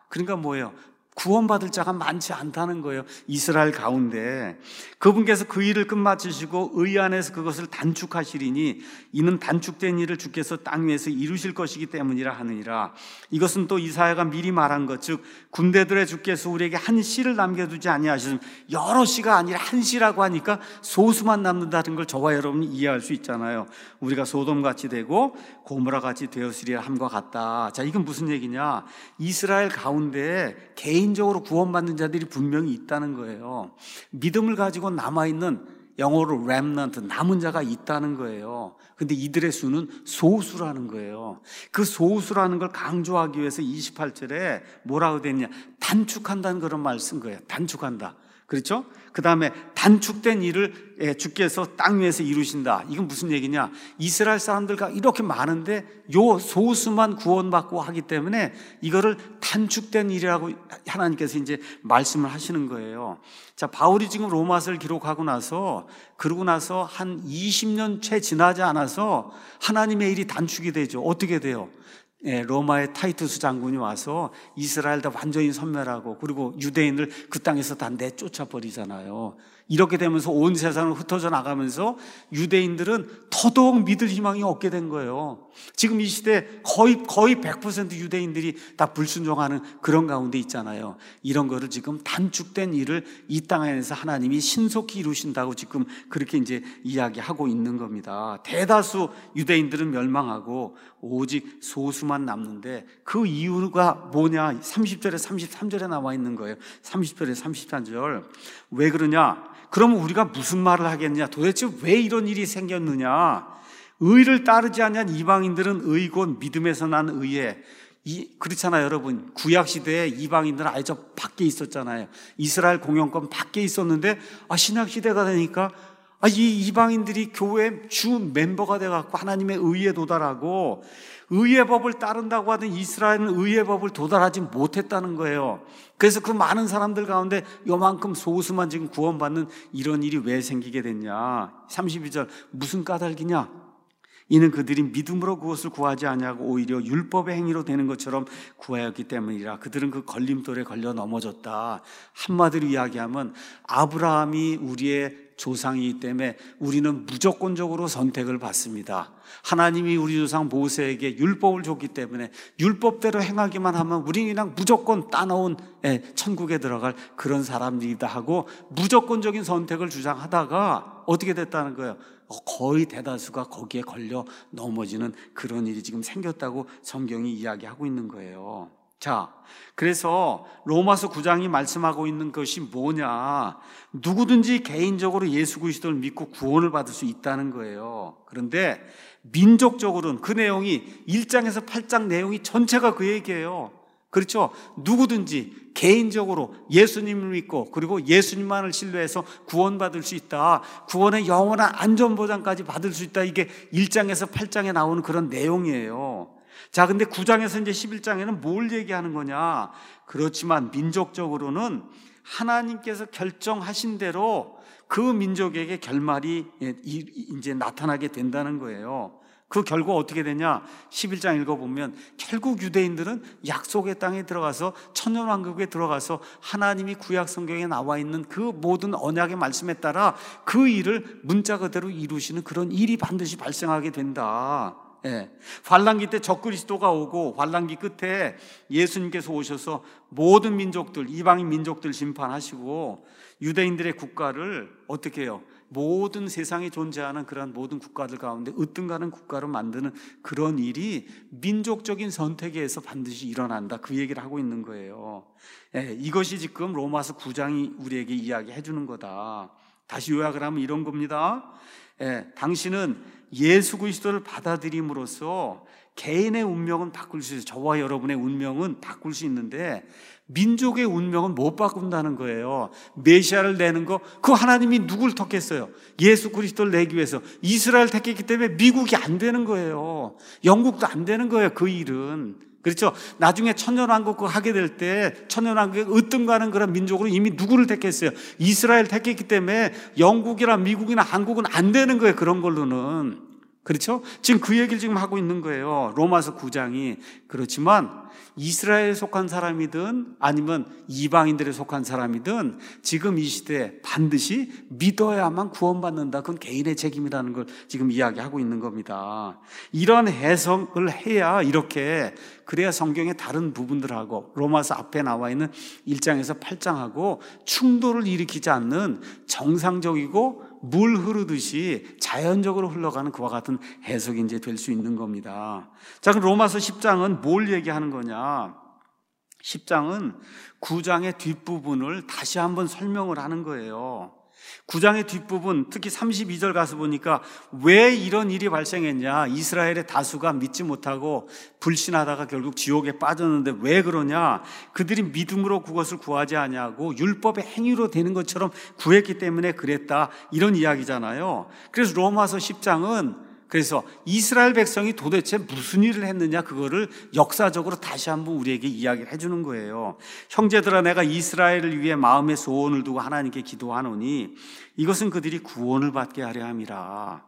그러니까 뭐예요? 구원받을 자가 많지 않다는 거예요. 이스라엘 가운데. 그분께서 그 일을 끝마치시고 의 안에서 그것을 단축하시리니 이는 단축된 일을 주께서 땅 위에서 이루실 것이기 때문이라 하느니라. 이것은 또 이사야가 미리 말한 것, 즉 군대들의 주께서 우리에게 한 씨를 남겨두지 아니하시면, 여러 씨가 아니라 한 씨라고 하니까 소수만 남는다는 걸 저와 여러분이 이해할 수 있잖아요. 우리가 소돔같이 되고 고모라같이 되었으리라 함과 같다. 자, 이건 무슨 얘기냐? 이스라엘 가운데 개인적으로 구원받는 자들이 분명히 있다는 거예요. 믿음을 가지고 남아있는, 영어로 remnant, 남은 자가 있다는 거예요. 근데 이들의 수는 소수라는 거예요. 그 소수라는 걸 강조하기 위해서 이십팔 절에 뭐라고 됐냐? 단축한다는 그런 말 쓴 거예요. 단축한다. 그렇죠? 그 다음에 단축된 일을 주께서 땅 위에서 이루신다. 이건 무슨 얘기냐? 이스라엘 사람들과 이렇게 많은데 요 소수만 구원받고 하기 때문에 이거를 단축된 일이라고 하나님께서 이제 말씀을 하시는 거예요. 자, 바울이 지금 로마서를 기록하고 나서, 그러고 나서 한 이십 년 채 지나지 않아서 하나님의 일이 단축이 되죠. 어떻게 돼요? 예, 로마의 타이투스 장군이 와서 이스라엘 다 완전히 섬멸하고, 그리고 유대인을 그 땅에서 다 내쫓아 버리잖아요. 이렇게 되면서 온 세상을 흩어져 나가면서 유대인들은 더더욱 믿을 희망이 없게 된 거예요. 지금 이 시대 거의 거의 백 퍼센트 유대인들이 다 불순종하는 그런 가운데 있잖아요. 이런 거를 지금 단축된 일을 이 땅 안에서 하나님이 신속히 이루신다고 지금 그렇게 이제 이야기하고 있는 겁니다. 대다수 유대인들은 멸망하고 오직 소수만 남는데, 그 이유가 뭐냐? 삼십 절에 삼십삼 절에 나와 있는 거예요. 삼십 절에 삼십삼 절. 왜 그러냐? 그러면 우리가 무슨 말을 하겠느냐? 도대체 왜 이런 일이 생겼느냐? 의를 따르지 않는 이방인들은 의 곧 믿음에서 난 의에, 이, 그렇잖아요, 여러분. 구약시대에 이방인들은 아예 저 밖에 있었잖아요. 이스라엘 공영권 밖에 있었는데, 아, 신약시대가 되니까, 아, 이 이방인들이 교회 주 멤버가 돼갖고 하나님의 의에 도달하고, 의의 법을 따른다고 하던 이스라엘은 의의 법을 도달하지 못했다는 거예요. 그래서 그 많은 사람들 가운데 요만큼 소수만 지금 구원받는 이런 일이 왜 생기게 됐냐? 삼십이 절, 무슨 까닭이냐? 이는 그들이 믿음으로 그것을 구하지 아니하고 오히려 율법의 행위로 되는 것처럼 구하였기 때문이라. 그들은 그 걸림돌에 걸려 넘어졌다. 한마디로 이야기하면 아브라함이 우리의 조상이기 때문에 우리는 무조건적으로 선택을 받습니다. 하나님이 우리 조상 모세에게 율법을 줬기 때문에 율법대로 행하기만 하면 우리는 그냥 무조건 따놓은 천국에 들어갈 그런 사람들이다 하고 무조건적인 선택을 주장하다가 어떻게 됐다는 거예요? 거의 대다수가 거기에 걸려 넘어지는 그런 일이 지금 생겼다고 성경이 이야기하고 있는 거예요. 자, 그래서 로마서 구 장이 말씀하고 있는 것이 뭐냐? 누구든지 개인적으로 예수 그리스도를 믿고 구원을 받을 수 있다는 거예요. 그런데 민족적으로는 그 내용이 일 장에서 팔 장 내용이 전체가 그 얘기예요. 그렇죠? 누구든지 개인적으로 예수님을 믿고 그리고 예수님만을 신뢰해서 구원받을 수 있다. 구원의 영원한 안전보장까지 받을 수 있다. 이게 일 장에서 팔 장에 나오는 그런 내용이에요. 자, 근데 구 장에서 이제 십일 장에는 뭘 얘기하는 거냐? 그렇지만 민족적으로는 하나님께서 결정하신 대로 그 민족에게 결말이 이제 나타나게 된다는 거예요. 그 결과 어떻게 되냐? 십일 장 읽어보면 결국 유대인들은 약속의 땅에 들어가서 천년왕국에 들어가서 하나님이 구약 성경에 나와 있는 그 모든 언약의 말씀에 따라 그 일을 문자 그대로 이루시는 그런 일이 반드시 발생하게 된다. 예. 환란기 때 적그리스도가 오고 환란기 끝에 예수님께서 오셔서 모든 민족들, 이방인 민족들 심판하시고 유대인들의 국가를 어떻게 해요? 모든 세상에 존재하는 그러한 모든 국가들 가운데 으뜸가는 국가로 만드는 그런 일이 민족적인 선택에 의해서 반드시 일어난다. 그 얘기를 하고 있는 거예요. 예, 이것이 지금 로마서 구 장이 우리에게 이야기해 주는 거다. 다시 요약을 하면 이런 겁니다. 예, 당신은 예수 그리스도를 받아들임으로써 개인의 운명은 바꿀 수 있어요. 저와 여러분의 운명은 바꿀 수 있는데 민족의 운명은 못 바꾼다는 거예요. 메시아를 내는 거, 그 하나님이 누굴 택했어요? 예수 그리스도를 내기 위해서 이스라엘 택했기 때문에 미국이 안 되는 거예요. 영국도 안 되는 거예요. 그 일은. 그렇죠? 나중에 천년왕국 하게 될 때 천년왕국에 으뜸가는 그런 민족으로 이미 누구를 택했어요? 이스라엘 택했기 때문에 영국이나 미국이나 한국은 안 되는 거예요. 그런 걸로는. 그렇죠? 지금 그 얘기를 지금 하고 있는 거예요. 로마서 구 장이. 그렇지만 이스라엘에 속한 사람이든 아니면 이방인들에 속한 사람이든 지금 이 시대에 반드시 믿어야만 구원받는다. 그건 개인의 책임이라는 걸 지금 이야기하고 있는 겁니다. 이런 해석을 해야 이렇게 그래야 성경의 다른 부분들하고 로마서 앞에 나와 있는 일 장에서 팔 장하고 충돌을 일으키지 않는 정상적이고 물 흐르듯이 자연적으로 흘러가는 그와 같은 해석이 이제 될 수 있는 겁니다. 자, 그럼 로마서 십 장은 뭘 얘기하는 거냐? 십 장은 구 장의 뒷부분을 다시 한번 설명을 하는 거예요. 구 장의 뒷부분, 특히 삼십이 절 가서 보니까 왜 이런 일이 발생했냐? 이스라엘의 다수가 믿지 못하고 불신하다가 결국 지옥에 빠졌는데 왜 그러냐? 그들이 믿음으로 그것을 구하지 아니하고 율법의 행위로 되는 것처럼 구했기 때문에 그랬다. 이런 이야기잖아요. 그래서 로마서 십 장은 그래서 이스라엘 백성이 도대체 무슨 일을 했느냐, 그거를 역사적으로 다시 한번 우리에게 이야기를 해주는 거예요. 형제들아, 내가 이스라엘을 위해 마음의 소원을 두고 하나님께 기도하노니 이것은 그들이 구원을 받게 하려 함이라.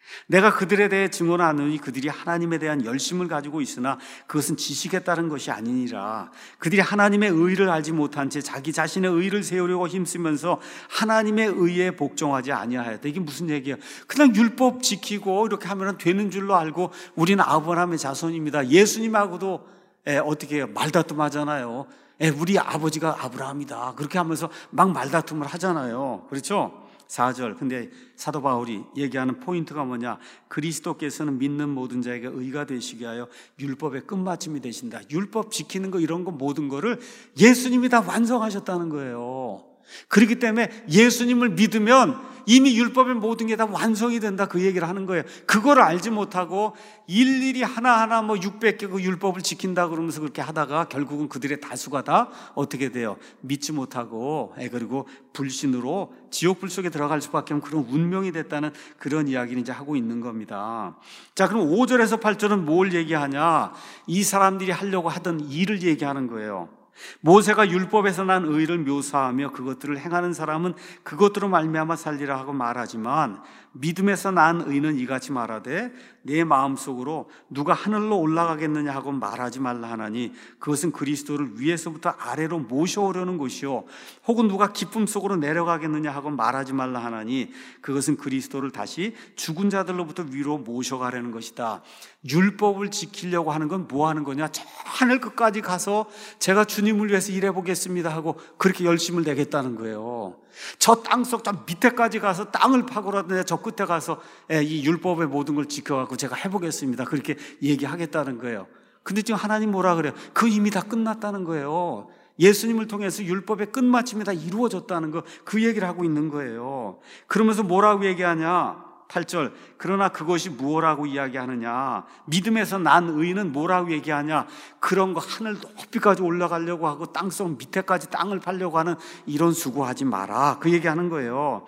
내가 그들에 대해 증언하노니 그들이 하나님에 대한 열심을 가지고 있으나 그것은 지식에 따른 것이 아니니라. 그들이 하나님의 의를 알지 못한 채 자기 자신의 의를 세우려고 힘쓰면서 하나님의 의에 복종하지 아니하였다. 이게 무슨 얘기야? 그냥 율법 지키고 이렇게 하면 되는 줄로 알고 우리는 아브라함의 자손입니다. 예수님하고도 에, 어떻게 해요? 말다툼 하잖아요. 에, 우리 아버지가 아브라함이다. 그렇게 하면서 막 말다툼을 하잖아요. 그렇죠? 사 절. 근데 사도 바울이 얘기하는 포인트가 뭐냐? 그리스도께서는 믿는 모든 자에게 의가 되시게 하여 율법의 끝마침이 되신다. 율법 지키는 거 이런 거 모든 거를 예수님이 다 완성하셨다는 거예요. 그렇기 때문에 예수님을 믿으면 이미 율법의 모든 게 다 완성이 된다, 그 얘기를 하는 거예요. 그걸 알지 못하고 일일이 하나하나 뭐 육백 개 그 율법을 지킨다 그러면서 그렇게 하다가 결국은 그들의 다수가 다 어떻게 돼요? 믿지 못하고 에 그리고 불신으로 지옥불 속에 들어갈 수밖에 없는 그런 운명이 됐다는 그런 이야기를 이제 하고 있는 겁니다. 자, 그럼 오 절에서 팔 절은 뭘 얘기하냐? 이 사람들이 하려고 하던 일을 얘기하는 거예요. 모세가 율법에서 난 의를 묘사하며 그것들을 행하는 사람은 그것들로 말미암아 살리라 하고 말하지만 믿음에서 난 의는 이같이 말하되 내 마음속으로 누가 하늘로 올라가겠느냐 하고 말하지 말라 하나니 그것은 그리스도를 위에서부터 아래로 모셔오려는 것이요 혹은 누가 기쁨 속으로 내려가겠느냐 하고 말하지 말라 하나니 그것은 그리스도를 다시 죽은 자들로부터 위로 모셔가려는 것이다. 율법을 지키려고 하는 건 뭐 하는 거냐? 저 하늘 끝까지 가서 제가 주님을 위해서 일해보겠습니다 하고 그렇게 열심을 내겠다는 거예요. 저 땅속 저 밑에까지 가서 땅을 파고라도 저 끝에 가서 이 율법의 모든 걸 지켜갖고 제가 해보겠습니다. 그렇게 얘기하겠다는 거예요. 근데 지금 하나님 뭐라 그래요? 그 이미 다 끝났다는 거예요. 예수님을 통해서 율법의 끝마침이 다 이루어졌다는 거, 그 얘기를 하고 있는 거예요. 그러면서 뭐라고 얘기하냐? 팔 절. 그러나 그것이 무엇라고 이야기하느냐? 믿음에서 난 의는 뭐라고 얘기하냐? 그런 거 하늘 높이까지 올라가려고 하고 땅속 밑에까지 땅을 팔려고 하는 이런 수고하지 마라. 그 얘기하는 거예요.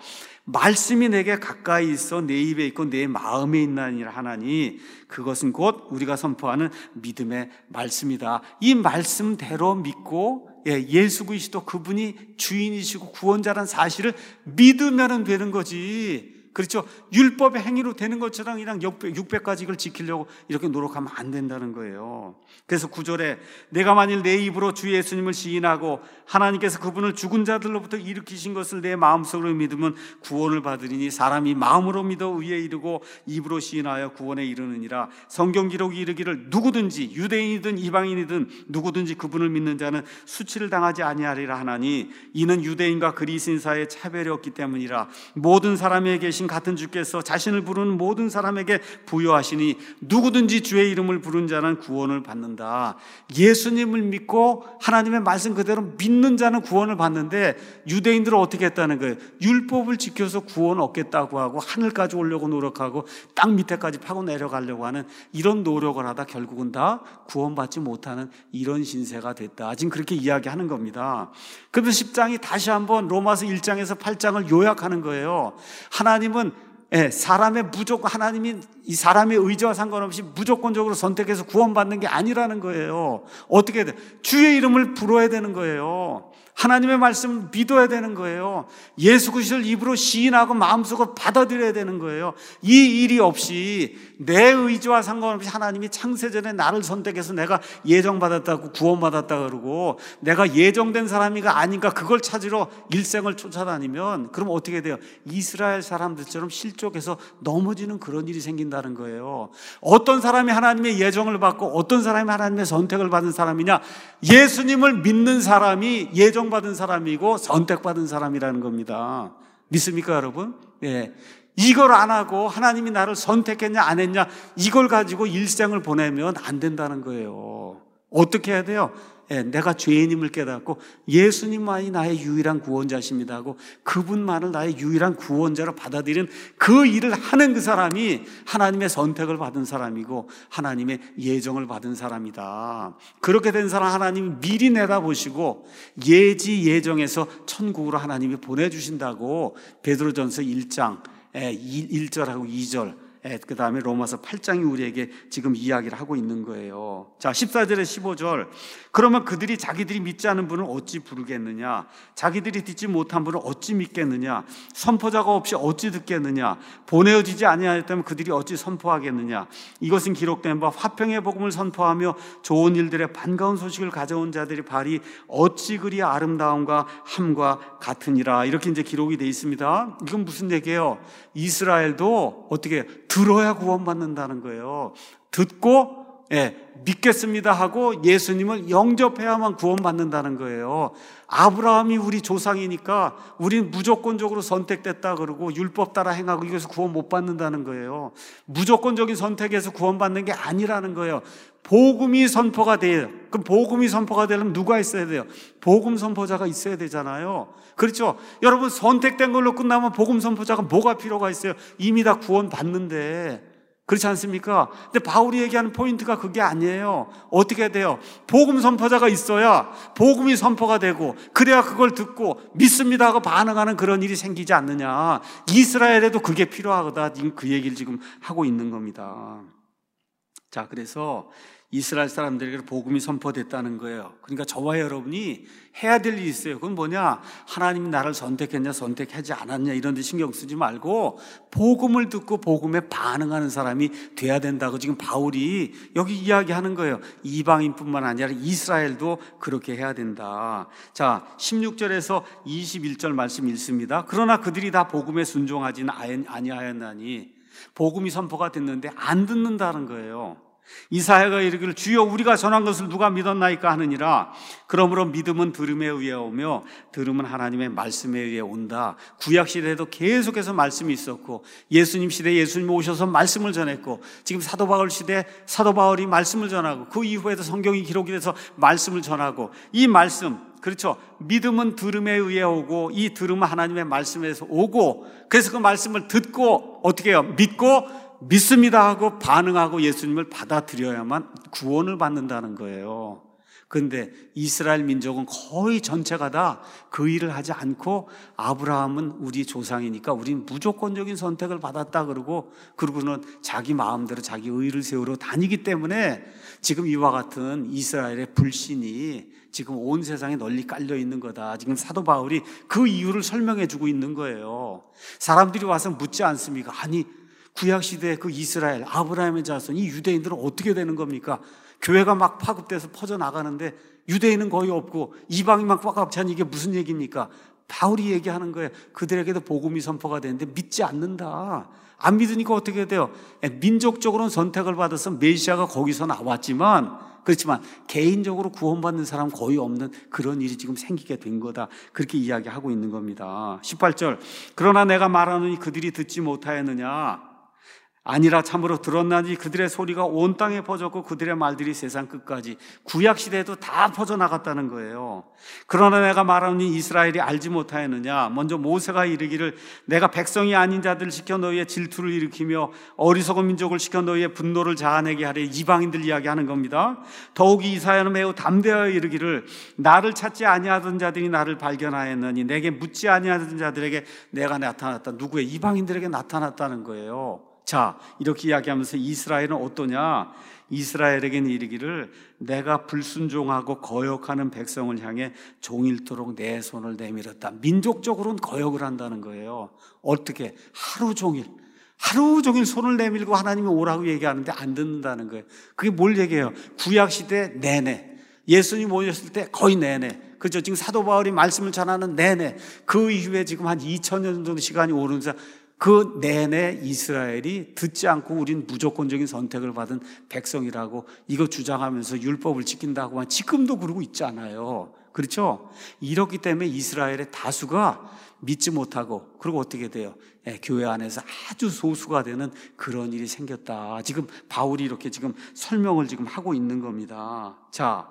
말씀이 내게 가까이 있어 내 입에 있고 내 마음에 있나니라 하나니 그것은 곧 우리가 선포하는 믿음의 말씀이다. 이 말씀대로 믿고 예수 그리스도 그분이 주인이시고 구원자라는 사실을 믿으면 되는 거지. 그렇죠? 율법의 행위로 되는 것처럼 그냥 육백 가지 걸 지키려고 이렇게 노력하면 안 된다는 거예요. 그래서 구 절에 내가 만일 내 입으로 주 예수님을 시인하고 하나님께서 그분을 죽은 자들로부터 일으키신 것을 내 마음속으로 믿으면 구원을 받으리니 사람이 마음으로 믿어 의에 이르고 입으로 시인하여 구원에 이르느니라. 성경 기록이 이르기를 누구든지 유대인이든 이방인이든 누구든지 그분을 믿는 자는 수치를 당하지 아니하리라 하나니 이는 유대인과 그리스인 사이에 차별이 없기 때문이라. 모든 사람에게 계신 같은 주께서 자신을 부르는 모든 사람에게 부여하시니 누구든지 주의 이름을 부른 자는 구원을 받는다. 예수님을 믿고 하나님의 말씀 그대로 믿는 자는 구원을 받는데 유대인들은 어떻게 했다는 거예요? 율법을 지켜서 구원 얻겠다고 하고 하늘까지 오려고 노력하고 땅 밑에까지 파고 내려가려고 하는 이런 노력을 하다 결국은 다 구원받지 못하는 이런 신세가 됐다. 지금 그렇게 이야기하는 겁니다. 그래서 십 장이 다시 한번 로마서 일 장에서 팔 장을 요약하는 거예요. 하나님은 예, 사람의 무조건 하나님이 이 사람의 의지와 상관없이 무조건적으로 선택해서 구원받는 게 아니라는 거예요. 어떻게 돼? 주의 이름을 불어야 되는 거예요. 하나님의 말씀을 믿어야 되는 거예요. 예수 그리스도를 입으로 시인하고 마음속으로 받아들여야 되는 거예요. 이 일이 없이 내 의지와 상관없이 하나님이 창세전에 나를 선택해서 내가 예정받았다고 구원받았다 그러고 내가 예정된 사람이가 아닌가 그걸 찾으러 일생을 쫓아다니면 그럼 어떻게 돼요? 이스라엘 사람들처럼 실족해서 넘어지는 그런 일이 생긴다는 거예요. 어떤 사람이 하나님의 예정을 받고 어떤 사람이 하나님의 선택을 받은 사람이냐? 예수님을 믿는 사람이 예정 받은 사람이고 선택받은 사람이라는 겁니다. 믿습니까, 여러분? 예. 이걸 안 하고 하나님이 나를 선택했냐 안 했냐 이걸 가지고 일생을 보내면 안 된다는 거예요. 어떻게 해야 돼요? 예, 내가 죄인임을 깨닫고 예수님만이 나의 유일한 구원자십니다 하고 그분만을 나의 유일한 구원자로 받아들인 그 일을 하는 그 사람이 하나님의 선택을 받은 사람이고 하나님의 예정을 받은 사람이다. 그렇게 된 사람 하나님이 미리 내다보시고 예지 예정해서 천국으로 하나님이 보내주신다고 베드로전서 일 장 일 절하고 이 절 그 다음에 로마서 팔 장이 우리에게 지금 이야기를 하고 있는 거예요. 자, 십사 절에 십오 절. 그러면 그들이 자기들이 믿지 않은 분을 어찌 부르겠느냐? 자기들이 듣지 못한 분을 어찌 믿겠느냐? 선포자가 없이 어찌 듣겠느냐? 보내어지지 아니하였다면 그들이 어찌 선포하겠느냐? 이것은 기록된 바 화평의 복음을 선포하며 좋은 일들의 반가운 소식을 가져온 자들의 발이 어찌 그리 아름다움과 함과 같으니라. 이렇게 이제 기록이 되어 있습니다. 이건 무슨 얘기예요? 이스라엘도 어떻게 들어야 구원받는다는 거예요. 듣고 예, 믿겠습니다 하고 예수님을 영접해야만 구원받는다는 거예요. 아브라함이 우리 조상이니까 우리는 무조건적으로 선택됐다 그러고 율법 따라 행하고 이것을 구원 못 받는다는 거예요. 무조건적인 선택에서 구원받는 게 아니라는 거예요. 복음이 선포가 돼요. 그럼 복음이 선포가 되려면 누가 있어야 돼요? 복음 선포자가 있어야 되잖아요. 그렇죠? 여러분 선택된 걸로 끝나면 복음 선포자가 뭐가 필요가 있어요? 이미 다 구원받는데 그렇지 않습니까? 근데 바울이 얘기하는 포인트가 그게 아니에요. 어떻게 돼요? 복음 선포자가 있어야 복음이 선포가 되고 그래야 그걸 듣고 믿습니다 하고 반응하는 그런 일이 생기지 않느냐. 이스라엘에도 그게 필요하다. 그 얘기를 지금 하고 있는 겁니다. 자, 그래서 이스라엘 사람들에게 복음이 선포됐다는 거예요. 그러니까 저와 여러분이 해야 될 일이 있어요. 그건 뭐냐? 하나님이 나를 선택했냐 선택하지 않았냐 이런 데 신경 쓰지 말고 복음을 듣고 복음에 반응하는 사람이 돼야 된다고 지금 바울이 여기 이야기하는 거예요. 이방인뿐만 아니라 이스라엘도 그렇게 해야 된다. 자, 십육 절에서 이십일 절 말씀 읽습니다. 그러나 그들이 다 복음에 순종하지는 아니하였나니 복음이 선포가 됐는데 안 듣는다는 거예요. 이사야가 이르기를 주여 우리가 전한 것을 누가 믿었나이까 하느니라. 그러므로 믿음은 들음에 의해 오며 들음은 하나님의 말씀에 의해 온다. 구약 시대에도 계속해서 말씀이 있었고 예수님 시대에 예수님이 오셔서 말씀을 전했고 지금 사도 바울 시대에 사도 바울이 말씀을 전하고 그 이후에도 성경이 기록이 돼서 말씀을 전하고 이 말씀 그렇죠. 믿음은 들음에 의해 오고 이 들음은 하나님의 말씀에서 오고 그래서 그 말씀을 듣고 어떻게 해요? 믿고 믿습니다 하고 반응하고 예수님을 받아들여야만 구원을 받는다는 거예요. 그런데 이스라엘 민족은 거의 전체가 다 그 일을 하지 않고 아브라함은 우리 조상이니까 우리는 무조건적인 선택을 받았다 그러고 그러고는 자기 마음대로 자기 의를 세우러 다니기 때문에 지금 이와 같은 이스라엘의 불신이 지금 온 세상에 널리 깔려 있는 거다. 지금 사도 바울이 그 이유를 설명해 주고 있는 거예요. 사람들이 와서 묻지 않습니까? 아니 구약시대의 그 이스라엘 아브라함의 자손 이 유대인들은 어떻게 되는 겁니까? 교회가 막 파급돼서 퍼져나가는데 유대인은 거의 없고 이방인만 꽉꽉 차니 이게 무슨 얘기입니까? 바울이 얘기하는 거예요. 그들에게도 복음이 선포가 되는데 믿지 않는다. 안 믿으니까 어떻게 돼요? 민족적으로는 선택을 받아서 메시아가 거기서 나왔지만 그렇지만 개인적으로 구원받는 사람 거의 없는 그런 일이 지금 생기게 된 거다. 그렇게 이야기하고 있는 겁니다. 십팔 절 그러나 내가 말하노니 그들이 듣지 못하였느냐 아니라 참으로 들었나니 그들의 소리가 온 땅에 퍼졌고 그들의 말들이 세상 끝까지 구약시대에도 다 퍼져나갔다는 거예요. 그러나 내가 말하니 이스라엘이 알지 못하였느냐 먼저 모세가 이르기를 내가 백성이 아닌 자들을 시켜 너희의 질투를 일으키며 어리석은 민족을 시켜 너희의 분노를 자아내게 하려 이방인들 이야기하는 겁니다. 더욱이 이사야는 매우 담대하여 이르기를 나를 찾지 아니하던 자들이 나를 발견하였느니 내게 묻지 아니하던 자들에게 내가 나타났다. 누구의? 이방인들에게 나타났다는 거예요. 자, 이렇게 이야기하면서 이스라엘은 어떠냐? 이스라엘에게는 이르기를 내가 불순종하고 거역하는 백성을 향해 종일토록 내 손을 내밀었다. 민족적으로는 거역을 한다는 거예요. 어떻게? 하루 종일 하루 종일 손을 내밀고 하나님이 오라고 얘기하는데 안 듣는다는 거예요. 그게 뭘 얘기해요? 구약시대 내내, 예수님 오셨을 때 거의 내내, 그죠? 지금 사도 바울이 말씀을 전하는 내내, 그 이후에 지금 한 이천 년 정도 시간이 오르면서 그 내내 이스라엘이 듣지 않고 우린 무조건적인 선택을 받은 백성이라고 이거 주장하면서 율법을 지킨다고 지금도 그러고 있잖아요. 그렇죠? 이렇기 때문에 이스라엘의 다수가 믿지 못하고, 그리고 어떻게 돼요? 예, 교회 안에서 아주 소수가 되는 그런 일이 생겼다. 지금 바울이 이렇게 지금 설명을 지금 하고 있는 겁니다. 자,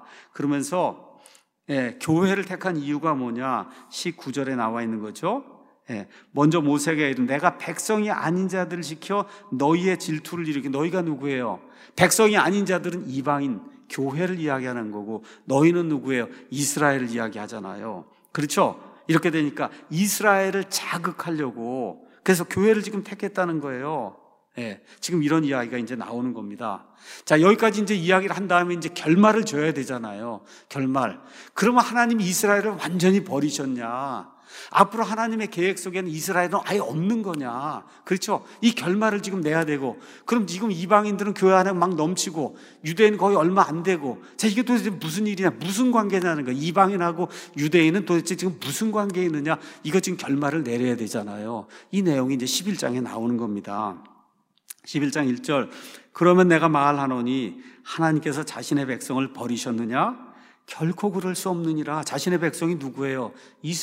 그러면서 예, 교회를 택한 이유가 뭐냐? 십구 절에 나와 있는 거죠. 예, 먼저 모세에게 이르 내가 백성이 아닌 자들을 지켜 너희의 질투를 일으키. 너희가 누구예요? 백성이 아닌 자들은 이방인, 교회를 이야기하는 거고, 너희는 누구예요? 이스라엘을 이야기하잖아요. 그렇죠? 이렇게 되니까 이스라엘을 자극하려고, 그래서 교회를 지금 택했다는 거예요. 예, 지금 이런 이야기가 이제 나오는 겁니다. 자, 여기까지 이제 이야기를 한 다음에 이제 결말을 줘야 되잖아요. 결말. 그러면 하나님이 이스라엘을 완전히 버리셨냐? 앞으로 하나님의 계획 속에는 이스라엘은 아예 없는 거냐? 그렇죠? 이 결말을 지금 내야 되고, 그럼 지금 이방인들은 교회 안에 막 넘치고 유대인 거의 얼마 안 되고, 자, 이게 도대체 무슨 일이냐? 무슨 관계냐는 거야. 이방인하고 유대인은 도대체 지금 무슨 관계에 있느냐? 이거 지금 결말을 내려야 되잖아요. 이 내용이 이제 십일 장에 나오는 겁니다. 십일 장 일 절. 그러면 내가 말하노니 하나님께서 자신의 백성을 버리셨느냐? 결코 그럴 수 없느니라. 자신의 백성이 누구예요?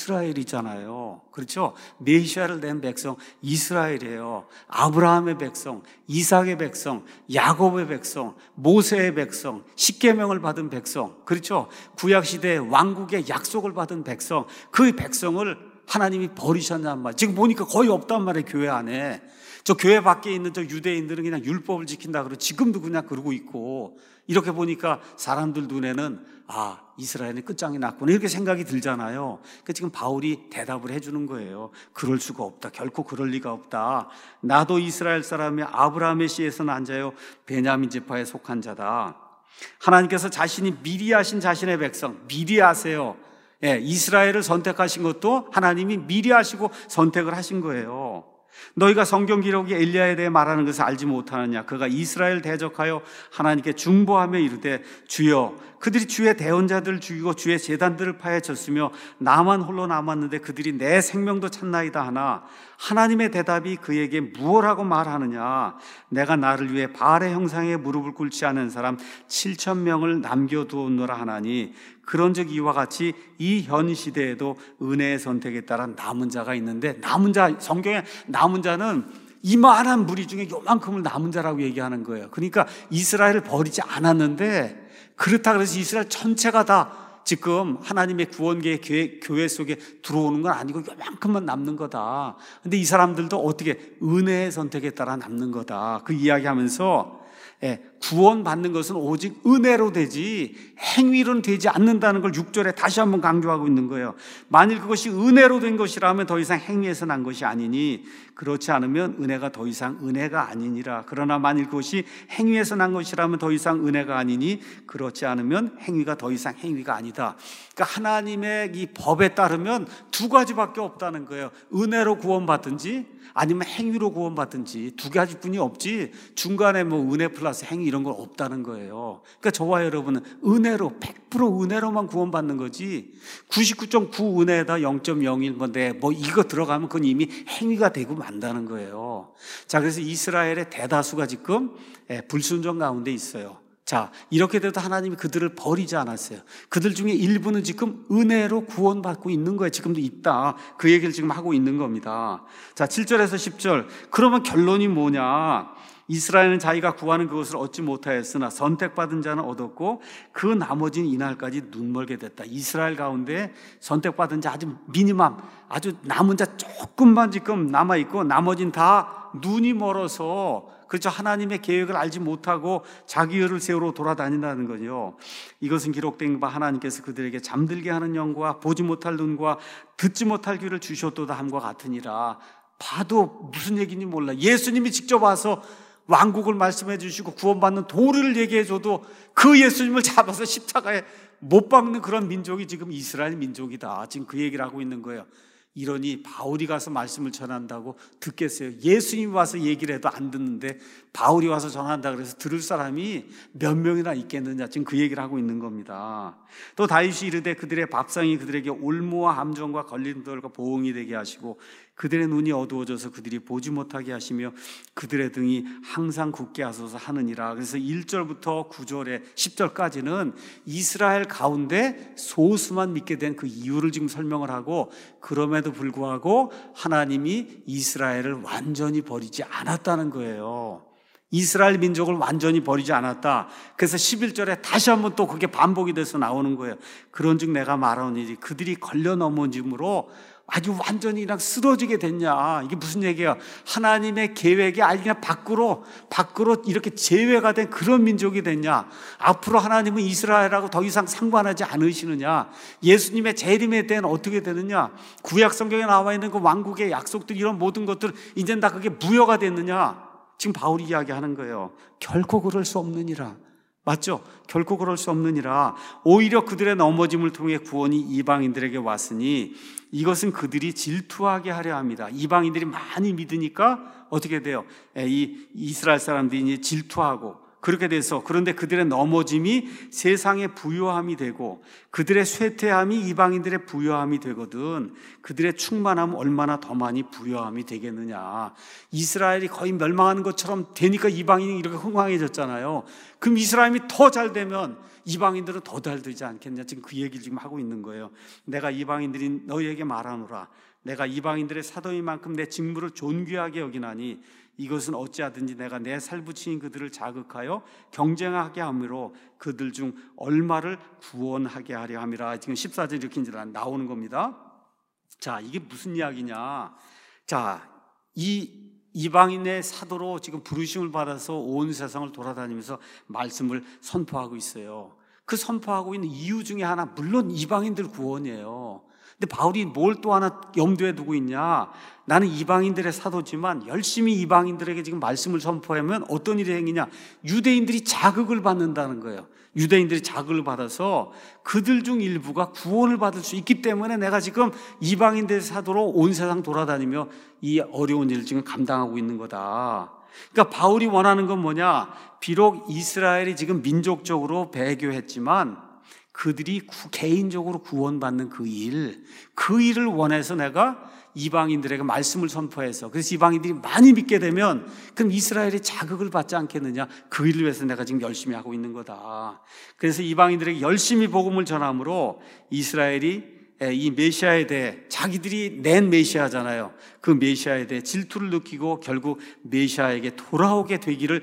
이스라엘이잖아요. 그렇죠? 메시아를 낸 백성 이스라엘이에요. 아브라함의 백성, 이삭의 백성, 야곱의 백성, 모세의 백성, 십계명을 받은 백성, 그렇죠? 구약시대 왕국의 약속을 받은 백성, 그 백성을 하나님이 버리셨냔 말이에요. 지금 보니까 거의 없단 말이에요. 교회 안에. 저 교회 밖에 있는 저 유대인들은 그냥 율법을 지킨다 그러고 지금도 그냥 그러고 있고, 이렇게 보니까 사람들 눈에는 아, 이스라엘이 끝장이 났구나 이렇게 생각이 들잖아요. 그러니까 지금 바울이 대답을 해주는 거예요. 그럴 수가 없다. 결코 그럴 리가 없다. 나도 이스라엘 사람이 아브라함의 씨에서 난 자요 베냐민 지파에 속한 자다. 하나님께서 자신이 미리 하신 자신의 백성 미리 하세요. 예, 이스라엘을 선택하신 것도 하나님이 미리 하시고 선택을 하신 거예요. 너희가 성경 기록이 엘리야에 대해 말하는 것을 알지 못하느냐? 그가 이스라엘 대적하여 하나님께 중보하며 이르되 주여 그들이 주의 대언자들을 죽이고 주의 제단들을 파헤쳤으며 나만 홀로 남았는데 그들이 내 생명도 찾나이다 하나 하나님의 대답이 그에게 무엇라고 말하느냐? 내가 나를 위해 바알의 형상에 무릎을 꿇지 않은 사람 칠천 명을 남겨두었노라 하나니 그런즉 이와 같이 이 현 시대에도 은혜의 선택에 따라 남은 자가 있는데, 남은 자, 성경에 남은 자는 이만한 무리 중에 요만큼을 남은 자라고 얘기하는 거예요. 그러니까 이스라엘을 버리지 않았는데, 그렇다 그래서 이스라엘 전체가 다 지금 하나님의 구원계의 교회, 교회 속에 들어오는 건 아니고 요만큼만 남는 거다. 근데 이 사람들도 어떻게 은혜의 선택에 따라 남는 거다. 그 이야기하면서 예, 구원받는 것은 오직 은혜로 되지 행위로는 되지 않는다는 걸 육 절에 다시 한번 강조하고 있는 거예요. 만일 그것이 은혜로 된 것이라면 더 이상 행위에서 난 것이 아니니 그렇지 않으면 은혜가 더 이상 은혜가 아니니라. 그러나 만일 그것이 행위에서 난 것이라면 더 이상 은혜가 아니니 그렇지 않으면 행위가 더 이상 행위가 아니다. 그러니까 하나님의 이 법에 따르면 두 가지밖에 없다는 거예요. 은혜로 구원받든지 아니면 행위로 구원받든지 두 가지뿐이 없지 중간에 뭐 은혜 플러스 행위 이런 건 없다는 거예요. 그러니까 저와 여러분은 은혜로 백 퍼센트 은혜로만 구원받는 거지 구십구 점 구 은혜에다 영 점 영일 건데 뭐 이거 들어가면 그건 이미 행위가 되고 만다는 거예요. 자, 그래서 이스라엘의 대다수가 지금 불순종 가운데 있어요. 자, 이렇게 돼도 하나님이 그들을 버리지 않았어요. 그들 중에 일부는 지금 은혜로 구원받고 있는 거예요. 지금도 있다. 그 얘기를 지금 하고 있는 겁니다. 자, 칠 절에서 십 절. 그러면 결론이 뭐냐? 이스라엘은 자기가 구하는 그것을 얻지 못하였으나 선택받은 자는 얻었고 그 나머지는 이날까지 눈멀게 됐다. 이스라엘 가운데 선택받은 자 아주 미니멈, 아주 남은 자 조금만 지금 남아있고 나머지는 다 눈이 멀어서, 그렇죠, 하나님의 계획을 알지 못하고 자기 의를 세우러 돌아다닌다는 거죠. 이것은 기록된 바 하나님께서 그들에게 잠들게 하는 영과 보지 못할 눈과 듣지 못할 귀를 주셨도다 함과 같으니라. 봐도 무슨 얘기인지 몰라. 예수님이 직접 와서 왕국을 말씀해 주시고 구원받는 도리를 얘기해 줘도 그 예수님을 잡아서 십자가에 못 박는 그런 민족이 지금 이스라엘 민족이다. 지금 그 얘기를 하고 있는 거예요. 이러니 바울이 가서 말씀을 전한다고 듣겠어요? 예수님이 와서 얘기를 해도 안 듣는데 바울이 와서 전한다 그래서 들을 사람이 몇 명이나 있겠느냐, 지금 그 얘기를 하고 있는 겁니다. 또 다윗이 이르되 그들의 밥상이 그들에게 올무와 함정과 걸림돌과 보응이 되게 하시고 그들의 눈이 어두워져서 그들이 보지 못하게 하시며 그들의 등이 항상 굳게 하소서 하느니라. 그래서 일 절부터 구 절에 십 절까지는 이스라엘 가운데 소수만 믿게 된 그 이유를 지금 설명을 하고, 그럼에도 불구하고 하나님이 이스라엘을 완전히 버리지 않았다는 거예요. 이스라엘 민족을 완전히 버리지 않았다. 그래서 십일 절에 다시 한번 또 그게 반복이 돼서 나오는 거예요. 그런즉 내가 말하노니 그들이 걸려 넘어짐으로 아주 완전히 그냥 쓰러지게 됐냐. 이게 무슨 얘기야? 하나님의 계획이 아니 그냥 밖으로 밖으로 이렇게 제외가 된 그런 민족이 됐냐. 앞으로 하나님은 이스라엘하고 더 이상 상관하지 않으시느냐. 예수님의 재림에 대한 어떻게 되느냐. 구약 성경에 나와 있는 그 왕국의 약속들, 이런 모든 것들 이제 다 그게 무효가 됐느냐. 지금 바울이 이야기하는 거예요. 결코 그럴 수 없느니라. 맞죠? 결코 그럴 수 없느니라. 오히려 그들의 넘어짐을 통해 구원이 이방인들에게 왔으니 이것은 그들이 질투하게 하려 합니다. 이방인들이 많이 믿으니까 어떻게 돼요? 이 이스라엘 사람들이 이제 질투하고 그렇게 돼서, 그런데 그들의 넘어짐이 세상의 부요함이 되고 그들의 쇠퇴함이 이방인들의 부요함이 되거든. 그들의 충만함은 얼마나 더 많이 부요함이 되겠느냐. 이스라엘이 거의 멸망하는 것처럼 되니까 이방인이 이렇게 흥황해졌잖아요. 그럼 이스라엘이 더 잘 되면 이방인들은 더 잘 되지 않겠냐. 지금 그 얘기를 지금 하고 있는 거예요. 내가 이방인들이 너희에게 말하노라. 내가 이방인들의 사도인 만큼 내 직무를 존귀하게 여기나니 이것은 어찌하든지 내가 내 살붙인 그들을 자극하여 경쟁하게 함으로 그들 중 얼마를 구원하게 하려 함이라. 지금 십사 절 이렇게 이제 나오는 겁니다. 자, 이게 무슨 이야기냐. 자, 이 이방인의 사도로 지금 부르심을 받아서 온 세상을 돌아다니면서 말씀을 선포하고 있어요. 그 선포하고 있는 이유 중에 하나, 물론 이방인들 구원이에요. 근데 바울이 뭘 또 하나 염두에 두고 있냐. 나는 이방인들의 사도지만 열심히 이방인들에게 지금 말씀을 선포하면 어떤 일이 생기냐. 유대인들이 자극을 받는다는 거예요. 유대인들이 자극을 받아서 그들 중 일부가 구원을 받을 수 있기 때문에 내가 지금 이방인들의 사도로 온 세상 돌아다니며 이 어려운 일을 지금 감당하고 있는 거다. 그러니까 바울이 원하는 건 뭐냐. 비록 이스라엘이 지금 민족적으로 배교했지만 그들이 개인적으로 구원받는 그 일, 그 일을 원해서 내가 이방인들에게 말씀을 선포해서, 그래서 이방인들이 많이 믿게 되면 그럼 이스라엘이 자극을 받지 않겠느냐. 그 일을 위해서 내가 지금 열심히 하고 있는 거다. 그래서 이방인들에게 열심히 복음을 전함으로 이스라엘이 이 메시아에 대해, 자기들이 낸 메시아잖아요. 그 메시아에 대해 질투를 느끼고 결국 메시아에게 돌아오게 되기를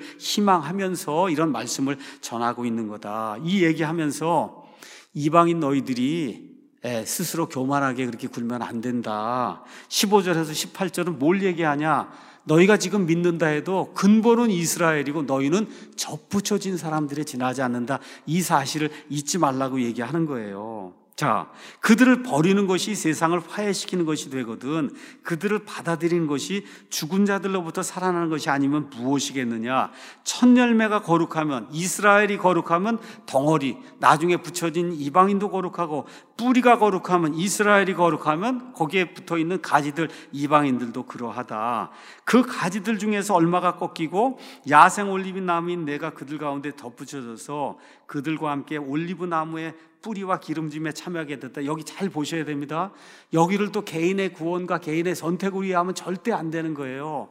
희망하면서 이런 말씀을 전하고 있는 거다. 이 얘기하면서 이방인 너희들이 스스로 교만하게 그렇게 굴면 안 된다. 십오 절에서 십팔 절은 뭘 얘기하냐. 너희가 지금 믿는다 해도 근본은 이스라엘이고 너희는 접붙여진 사람들에 지나지 않는다. 이 사실을 잊지 말라고 얘기하는 거예요. 자, 그들을 버리는 것이 세상을 화해시키는 것이 되거든. 그들을 받아들이는 것이 죽은 자들로부터 살아나는 것이 아니면 무엇이겠느냐. 첫 열매가 거룩하면, 이스라엘이 거룩하면 덩어리, 나중에 붙여진 이방인도 거룩하고, 뿌리가 거룩하면, 이스라엘이 거룩하면 거기에 붙어있는 가지들, 이방인들도 그러하다. 그 가지들 중에서 얼마가 꺾이고 야생 올리브 나무인 내가 그들 가운데 덧붙여져서 그들과 함께 올리브 나무의 뿌리와 기름짐에 참여하게 됐다. 여기 잘 보셔야 됩니다. 여기를 또 개인의 구원과 개인의 선택을 위하면 절대 안 되는 거예요.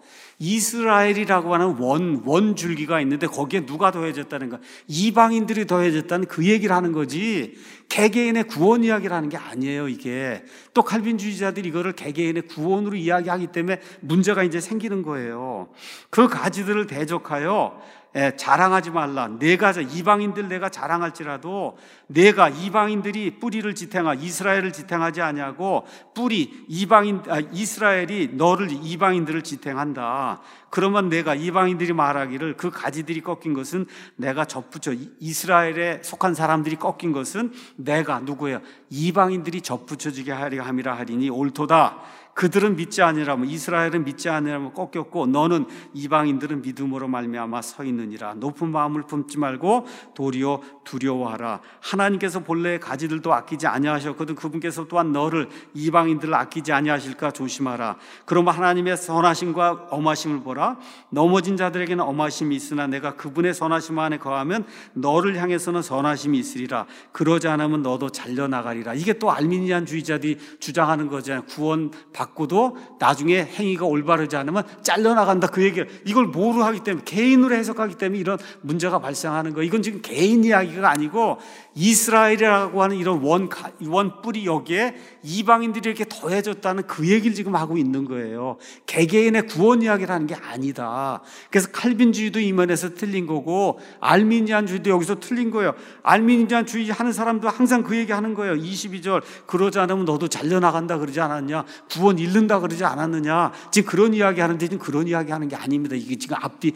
이스라엘이라고 하는 원, 원 줄기가 있는데 거기에 누가 더해졌다는 거, 이방인들이 더해졌다는 그 얘기를 하는 거지 개개인의 구원 이야기를 하는 게 아니에요. 이게 또 칼빈주의자들이 이거를 개개인의 구원으로 이야기하기 때문에 문제가 이제 생기는 거예요. 그 가지들을 대적하여 예, 자랑하지 말라. 내가 이방인들 내가 자랑할지라도 내가 이방인들이 뿌리를 지탱하 이스라엘을 지탱하지 아니하고 뿌리 이방인 아, 이스라엘이 너를 이방인들을 지탱한다. 그러면 내가 이방인들이 말하기를 그 가지들이 꺾인 것은 내가 접붙여 이스라엘에 속한 사람들이 꺾인 것은 내가 누구예요? 이방인들이 접붙여지게 하려 함이라 하리니 옳도다. 그들은 믿지 아니라면, 이스라엘은 믿지 아니라면 꺾였고 너는 이방인들은 믿음으로 말미암아 서 있느니라. 높은 마음을 품지 말고 도리어 두려워하라. 하나님께서 본래의 가지들도 아끼지 아니하셨거든 그분께서 또한 너를 이방인들을 아끼지 아니하실까 조심하라. 그러면 하나님의 선하심과 엄하심을 보라. 넘어진 자들에게는 엄하심이 있으나 내가 그분의 선하심 안에 거하면 너를 향해서는 선하심이 있으리라. 그러지 않으면 너도 잘려나가리라. 이게 또 알미니안주의자들이 주장하는 거잖아요. 구원 받고도 나중에 행위가 올바르지 않으면 잘려나간다, 그 얘기를. 이걸 뭐로 하기 때문에, 개인으로 해석하기 때문에 이런 문제가 발생하는 거예요. 이건 지금 개인 이야기가 아니고 이스라엘이라고 하는 이런 원, 원 뿌리 여기에 이방인들이 이렇게 더해졌다는 그 얘기를 지금 하고 있는 거예요. 개개인의 구원 이야기를 하는 게 아니다. 그래서 칼빈주의도 이 면에서 틀린 거고 알미니안주의도 여기서 틀린 거예요. 알미니안주의 하는 사람도 항상 그 얘기 하는 거예요. 이십이 절, 그러지 않으면 너도 잘려나간다 그러지 않았냐, 구원 잃는다 그러지 않았느냐. 지금 그런 이야기 하는데 지금 그런 이야기 하는 게 아닙니다. 이게 지금 앞뒤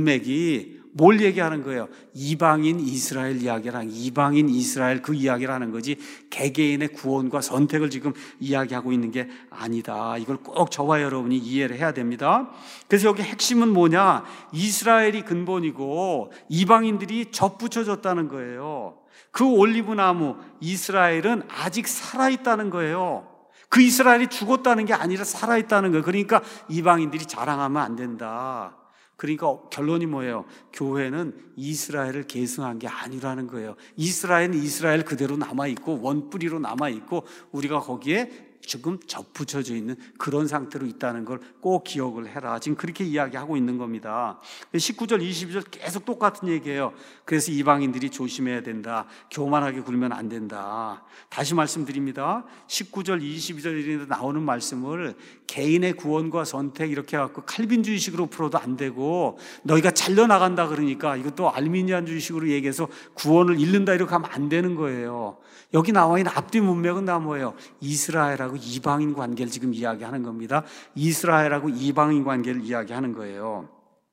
문맥이 뭘 얘기하는 거예요? 이방인 이스라엘 이야기랑 이방인 이스라엘 그 이야기를 하는 거지 개개인의 구원과 선택을 지금 이야기하고 있는 게 아니다. 이걸 꼭 저와 여러분이 이해를 해야 됩니다. 그래서 여기 핵심은 뭐냐? 이스라엘이 근본이고 이방인들이 접붙여졌다는 거예요. 그 올리브나무 이스라엘은 아직 살아있다는 거예요. 그 이스라엘이 죽었다는 게 아니라 살아있다는 거예요. 그러니까 이방인들이 자랑하면 안 된다. 그러니까 결론이 뭐예요? 교회는 이스라엘을 계승한 게 아니라는 거예요. 이스라엘은 이스라엘 그대로 남아있고 원뿌리로 남아있고 우리가 거기에 지금 접붙여져 있는 그런 상태로 있다는 걸 꼭 기억을 해라. 지금 그렇게 이야기하고 있는 겁니다. 십구 절 이십이 절 계속 똑같은 얘기예요. 그래서 이방인들이 조심해야 된다. 교만하게 굴면 안 된다. 다시 말씀드립니다. 십구 절 이십이 절에 나오는 말씀을 개인의 구원과 선택 이렇게 해갖고 칼빈주의식으로 풀어도 안 되고, 너희가 잘려나간다 그러니까 이것도 알미니안주의식으로 얘기해서 구원을 잃는다 이렇게 하면 안 되는 거예요. 여기 나와 있는 앞뒤 문맥은 다 뭐예요? 이스라엘하고 이방인 관계를 지금 이야기하는 겁니다. 이스라엘하고 이방인 관계를 이야기하는 거예요.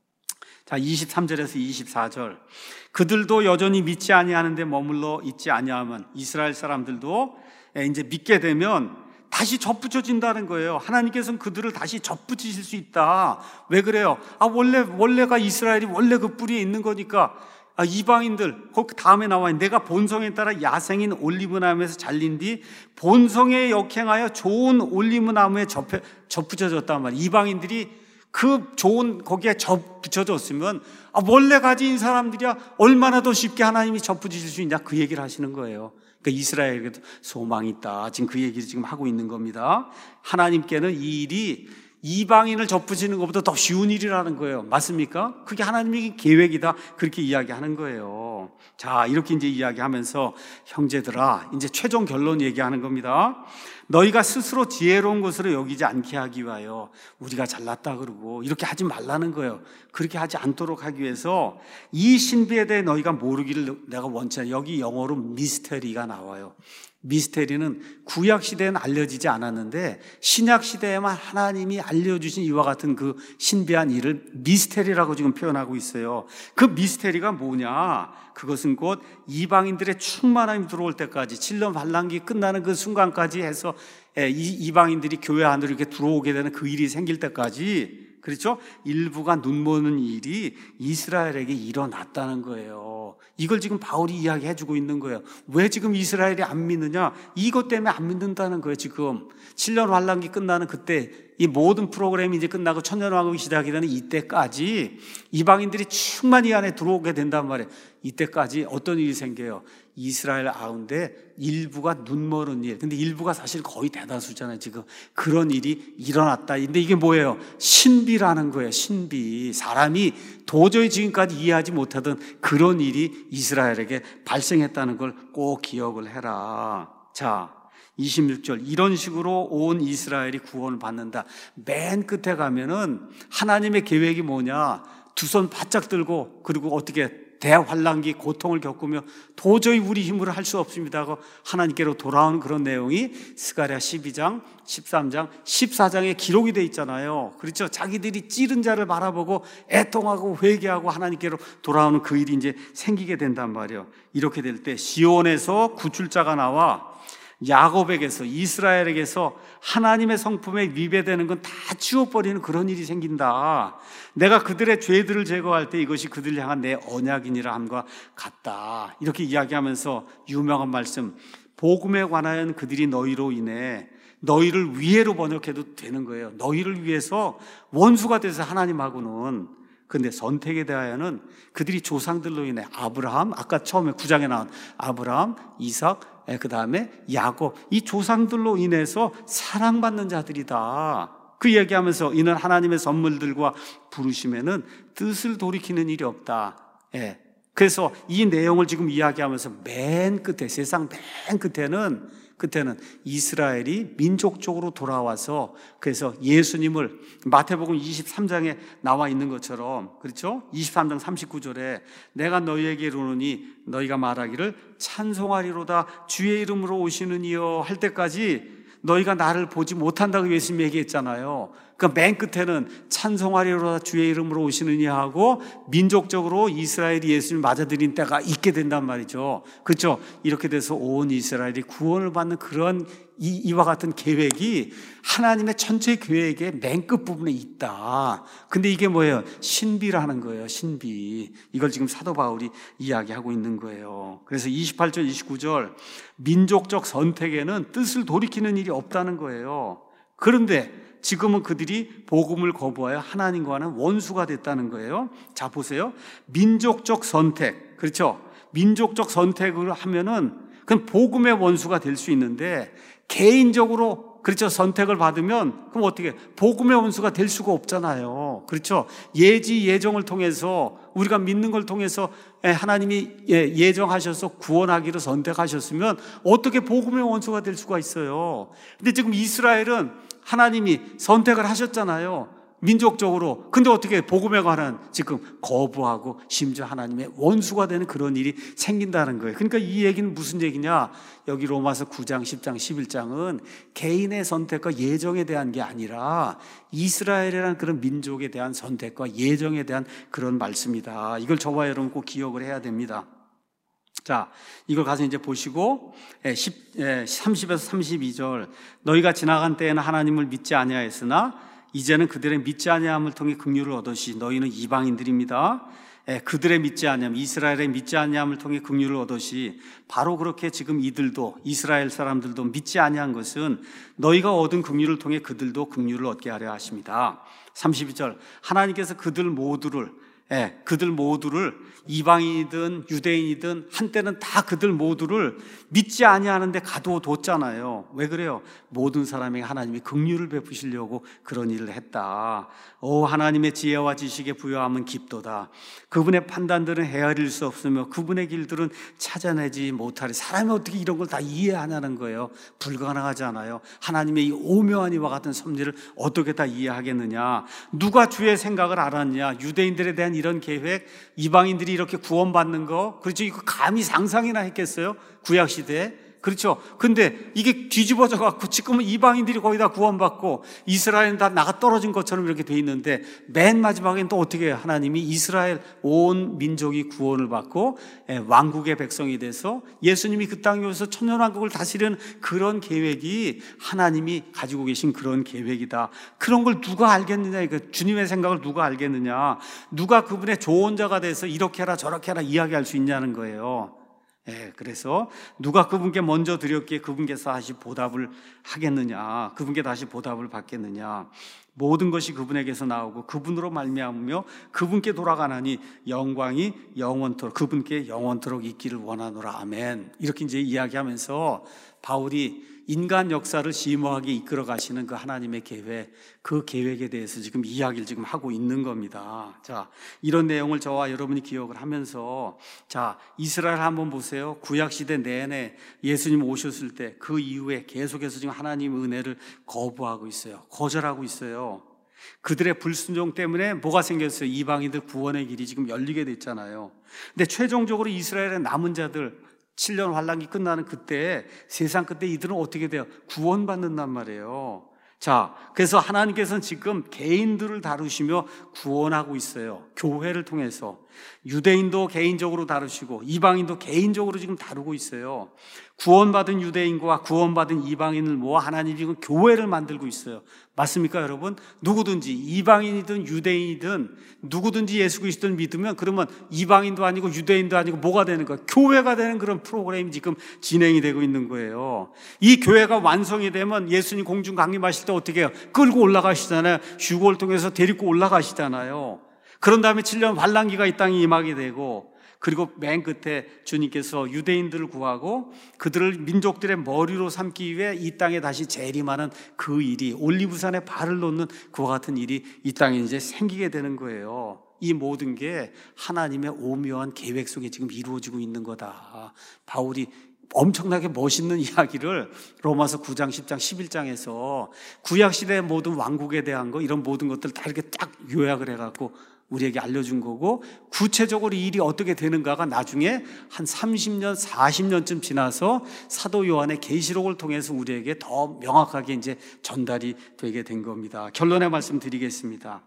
자, 이십삼 절에서 이십사 절. 그들도 여전히 믿지 아니하는데 머물러 있지 아니하면, 이스라엘 사람들도 이제 믿게 되면 다시 접붙여진다는 거예요. 하나님께서는 그들을 다시 접붙이실 수 있다. 왜 그래요? 아, 원래, 원래가 이스라엘이 원래 그 뿌리에 있는 거니까. 아, 이방인들, 그 다음에 나와 있는 내가 본성에 따라 야생인 올리브나무에서 잘린 뒤 본성에 역행하여 좋은 올리브나무에 접해, 접붙여졌단 말이에요. 이방인들이 그 좋은 거기에 접붙여졌으면 아, 원래 가진 사람들이야 얼마나 더 쉽게 하나님이 접붙이실 수 있냐, 그 얘기를 하시는 거예요. 그러니까 이스라엘에게도 소망이 있다. 지금 그 얘기를 지금 하고 있는 겁니다. 하나님께는 이 일이 이방인을 접붙이는 것보다 더 쉬운 일이라는 거예요. 맞습니까? 그게 하나님의 계획이다. 그렇게 이야기하는 거예요. 자, 이렇게 이제 이야기하면서 형제들아, 이제 최종 결론 얘기하는 겁니다. 너희가 스스로 지혜로운 것으로 여기지 않게 하기 위하여, 우리가 잘났다 그러고 이렇게 하지 말라는 거예요. 그렇게 하지 않도록 하기 위해서 이 신비에 대해 너희가 모르기를 내가 원치 않아요. 여기 영어로 미스테리가 나와요. 미스테리는 구약 시대에는 알려지지 않았는데 신약 시대에만 하나님이 알려주신 이와 같은 그 신비한 일을 미스테리라고 지금 표현하고 있어요. 그 미스테리가 뭐냐? 그것은 곧 이방인들의 충만함이 들어올 때까지, 칠 년 환란기 끝나는 그 순간까지 해서 이 이방인들이 교회 안으로 이렇게 들어오게 되는 그 일이 생길 때까지, 그렇죠? 일부가 눈모는 일이 이스라엘에게 일어났다는 거예요. 이걸 지금 바울이 이야기해주고 있는 거예요. 왜 지금 이스라엘이 안 믿느냐? 이것 때문에 안 믿는다는 거예요. 지금 칠 년 환란기 끝나는 그때, 이 모든 프로그램이 이제 끝나고 천년왕국이 시작이 되는 이때까지 이방인들이 충만히 안에 들어오게 된단 말이에요. 이때까지 어떤 일이 생겨요? 이스라엘 가운데 일부가 눈먼 일, 근데 일부가 사실 거의 대다수잖아요. 지금 그런 일이 일어났다. 근데 이게 뭐예요? 신비라는 거예요. 신비. 사람이 도저히 지금까지 이해하지 못하던 그런 일이 이스라엘에게 발생했다는 걸 꼭 기억을 해라. 자, 이십육 절, 이런 식으로 온 이스라엘이 구원을 받는다. 맨 끝에 가면은 하나님의 계획이 뭐냐? 두 손 바짝 들고, 그리고 어떻게 대환란기 고통을 겪으며 도저히 우리 힘으로 할 수 없습니다 하고 하나님께로 돌아오는 그런 내용이 스가랴 십이 장, 십삼 장, 십사 장에 기록이 돼 있잖아요. 그렇죠? 자기들이 찌른 자를 바라보고 애통하고 회개하고 하나님께로 돌아오는 그 일이 이제 생기게 된단 말이에요. 이렇게 될 때 시온에서 구출자가 나와 야곱에게서, 이스라엘에게서 하나님의 성품에 위배되는 건 다 치워버리는 그런 일이 생긴다. 내가 그들의 죄들을 제거할 때 이것이 그들을 향한 내 언약이니라 함과 같다. 이렇게 이야기하면서 유명한 말씀, 복음에 관하여 그들이 너희로 인해, 너희를 위해로 번역해도 되는 거예요. 너희를 위해서 원수가 돼서 하나님하고는. 근데 선택에 대하여는 그들이 조상들로 인해 아브라함, 아까 처음에 구 장에 나온 아브라함, 이삭, 그 다음에 야곱, 이 조상들로 인해서 사랑받는 자들이다. 그 얘기하면서 이는 하나님의 선물들과 부르심에는 뜻을 돌이키는 일이 없다. 예. 그래서 이 내용을 지금 이야기하면서 맨 끝에, 세상 맨 끝에는 그때는 이스라엘이 민족적으로 돌아와서, 그래서 예수님을 마태복음 이십삼 장에 나와 있는 것처럼, 그렇죠? 이십삼 장 삼십구 절에 내가 너희에게 이르노니 너희가 말하기를 찬송하리로다 주의 이름으로 오시는 이여 할 때까지 너희가 나를 보지 못한다고 예수님이 얘기했잖아요. 그러니까 맨 끝에는 찬송하리로다 주의 이름으로 오시느니 하고 민족적으로 이스라엘이 예수님을 맞아들인 때가 있게 된단 말이죠. 그렇죠? 이렇게 돼서 온 이스라엘이 구원을 받는 그런 이, 이와 같은 계획이 하나님의 전체 계획의 맨 끝부분에 있다. 근데 이게 뭐예요? 신비라는 거예요. 신비. 이걸 지금 사도 바울이 이야기하고 있는 거예요. 그래서 이십팔 절 이십구 절 민족적 선택에는 뜻을 돌이키는 일이 없다는 거예요. 그런데 지금은 그들이 복음을 거부하여 하나님과는 원수가 됐다는 거예요. 자, 보세요. 민족적 선택. 그렇죠? 민족적 선택을 하면은 그건 복음의 원수가 될 수 있는데, 개인적으로 그렇죠, 선택을 받으면 그럼 어떻게 복음의 원수가 될 수가 없잖아요. 그렇죠? 예지 예정을 통해서, 우리가 믿는 걸 통해서 하나님이 예정하셔서 구원하기로 선택하셨으면 어떻게 복음의 원수가 될 수가 있어요. 근데 지금 이스라엘은 하나님이 선택을 하셨잖아요, 민족적으로. 근데 어떻게 복음에 관한 지금 거부하고 심지어 하나님의 원수가 되는 그런 일이 생긴다는 거예요. 그러니까 이 얘기는 무슨 얘기냐? 여기 로마서 구 장, 십 장, 십일 장은 개인의 선택과 예정에 대한 게 아니라 이스라엘이라는 그런 민족에 대한 선택과 예정에 대한 그런 말씀이다. 이걸 저와 여러분 꼭 기억을 해야 됩니다. 자, 이걸 가서 이제 보시고 삼십에서 삼십이 절 너희가 지나간 때에는 하나님을 믿지 아니하였으나 이제는 그들의 믿지 아니함을 통해 긍휼을 얻으시 너희는 이방인들입니다. 예, 그들의 믿지 아니함, 이스라엘의 믿지 아니함을 통해 긍휼을 얻으시. 바로 그렇게 지금 이들도, 이스라엘 사람들도 믿지 아니한 것은 너희가 얻은 긍휼을 통해 그들도 긍휼을 얻게 하려 하십니다. 삼십이 절 하나님께서 그들 모두를 예, 그들 모두를 이방인이든 유대인이든 한때는 다 그들 모두를 믿지 아니하는데 가둬뒀잖아요. 왜 그래요? 모든 사람에게 하나님이 긍휼을 베푸시려고 그런 일을 했다. 오, 하나님의 지혜와 지식에 부여함은 깊도다. 그분의 판단들은 헤아릴 수 없으며 그분의 길들은 찾아내지 못하리. 사람이 어떻게 이런 걸 다 이해하냐는 거예요. 불가능하지 않아요. 하나님의 이 오묘한 이와 같은 섭리를 어떻게 다 이해하겠느냐? 누가 주의 생각을 알았냐? 유대인들에 대한 이런 계획, 이방인들이 이렇게 구원받는 거, 그렇죠? 이거 감히 상상이나 했겠어요? 구약시대에. 그렇죠? 근데 이게 뒤집어져 갖고 지금은 이방인들이 거의 다 구원받고 이스라엘은 다 나가 떨어진 것처럼 이렇게 돼 있는데, 맨 마지막엔 또 어떻게 해요? 하나님이 이스라엘 온 민족이 구원을 받고 왕국의 백성이 돼서 예수님이 그 땅에 오셔서 천년왕국을 다스리는 그런 계획이 하나님이 가지고 계신 그런 계획이다. 그런 걸 누가 알겠느냐? 이거 주님의 생각을 누가 알겠느냐? 누가 그분의 조언자가 돼서 이렇게 해라 저렇게 해라 이야기할 수 있냐는 거예요. 예, 그래서 누가 그분께 먼저 드렸기에 그분께서 다시 보답을 하겠느냐, 그분께 다시 보답을 받겠느냐. 모든 것이 그분에게서 나오고 그분으로 말미암으며 그분께 돌아가나니 영광이 영원토록, 그분께 영원토록 있기를 원하노라. 아멘. 이렇게 이제 이야기하면서 바울이 인간 역사를 심오하게 이끌어 가시는 그 하나님의 계획, 그 계획에 대해서 지금 이야기를 지금 하고 있는 겁니다. 자, 이런 내용을 저와 여러분이 기억을 하면서, 자, 이스라엘 한번 보세요. 구약시대 내내 예수님 오셨을 때 그 이후에 계속해서 지금 하나님의 은혜를 거부하고 있어요. 거절하고 있어요. 그들의 불순종 때문에 뭐가 생겼어요? 이방인들 구원의 길이 지금 열리게 됐잖아요. 근데 최종적으로 이스라엘의 남은 자들, 칠 년 환란기 끝나는 그때, 세상 끝에 이들은 어떻게 돼요? 구원받는단 말이에요. 자, 그래서 하나님께서는 지금 개인들을 다루시며 구원하고 있어요. 교회를 통해서. 유대인도 개인적으로 다루시고 이방인도 개인적으로 지금 다루고 있어요. 구원받은 유대인과 구원받은 이방인을 모아 하나님이 지금 교회를 만들고 있어요. 맞습니까, 여러분? 누구든지 이방인이든 유대인이든 누구든지 예수 그리스도를 믿으면 그러면 이방인도 아니고 유대인도 아니고 뭐가 되는 거예요? 교회가 되는 그런 프로그램이 지금 진행이 되고 있는 거예요. 이 교회가 완성이 되면 예수님 공중 강림하실 때 어떻게 해요? 끌고 올라가시잖아요. 휴거를 통해서 데리고 올라가시잖아요. 그런 다음에 칠 년 환란기가 이 땅에 임하게 되고, 그리고 맨 끝에 주님께서 유대인들을 구하고 그들을 민족들의 머리로 삼기 위해 이 땅에 다시 재림하는 그 일이, 올리브산에 발을 놓는 그와 같은 일이 이 땅에 이제 생기게 되는 거예요. 이 모든 게 하나님의 오묘한 계획 속에 지금 이루어지고 있는 거다. 바울이 엄청나게 멋있는 이야기를 로마서 구 장, 십 장, 십일 장에서 구약시대의 모든 왕국에 대한 거, 이런 모든 것들 다 이렇게 딱 요약을 해갖고 우리에게 알려준 거고, 구체적으로 이 일이 어떻게 되는가가 나중에 한 삼십 년, 사십 년쯤 지나서 사도 요한의 계시록을 통해서 우리에게 더 명확하게 이제 전달이 되게 된 겁니다. 결론의 말씀 드리겠습니다.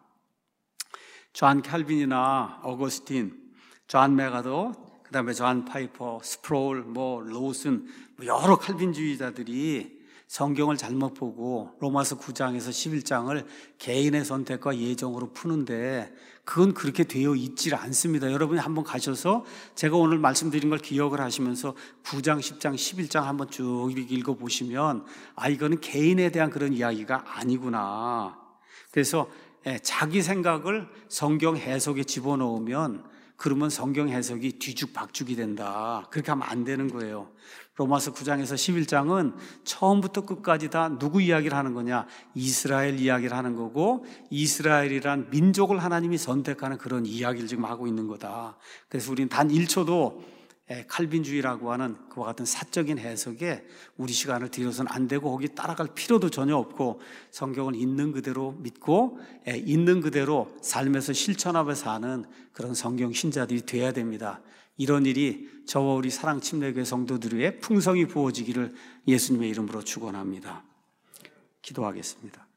존 칼빈이나 어거스틴, 존 메가더, 그 다음에 존 파이퍼, 스프롤, 뭐 로슨, 뭐 여러 칼빈주의자들이 성경을 잘못 보고 로마서 구 장에서 십일 장을 개인의 선택과 예정으로 푸는데 그건 그렇게 되어 있질 않습니다. 여러분이 한번 가셔서 제가 오늘 말씀드린 걸 기억을 하시면서 구 장, 십 장, 십일 장 한번 쭉 읽어보시면 아, 이거는 개인에 대한 그런 이야기가 아니구나. 그래서 자기 생각을 성경 해석에 집어넣으면 그러면 성경 해석이 뒤죽박죽이 된다. 그렇게 하면 안 되는 거예요. 로마서 구 장에서 십일 장은 처음부터 끝까지 다 누구 이야기를 하는 거냐? 이스라엘 이야기를 하는 거고, 이스라엘이란 민족을 하나님이 선택하는 그런 이야기를 지금 하고 있는 거다. 그래서 우리는 단 일 초도 칼빈주의라고 하는 그와 같은 사적인 해석에 우리 시간을 들여서는 안 되고, 거기 따라갈 필요도 전혀 없고, 성경을 있는 그대로 믿고 있는 그대로 삶에서 실천하며 사는 그런 성경 신자들이 돼야 됩니다. 이런 일이 저와 우리 사랑침례교회 성도들 위해 풍성히 부어지기를 예수님의 이름으로 축원합니다. 기도하겠습니다.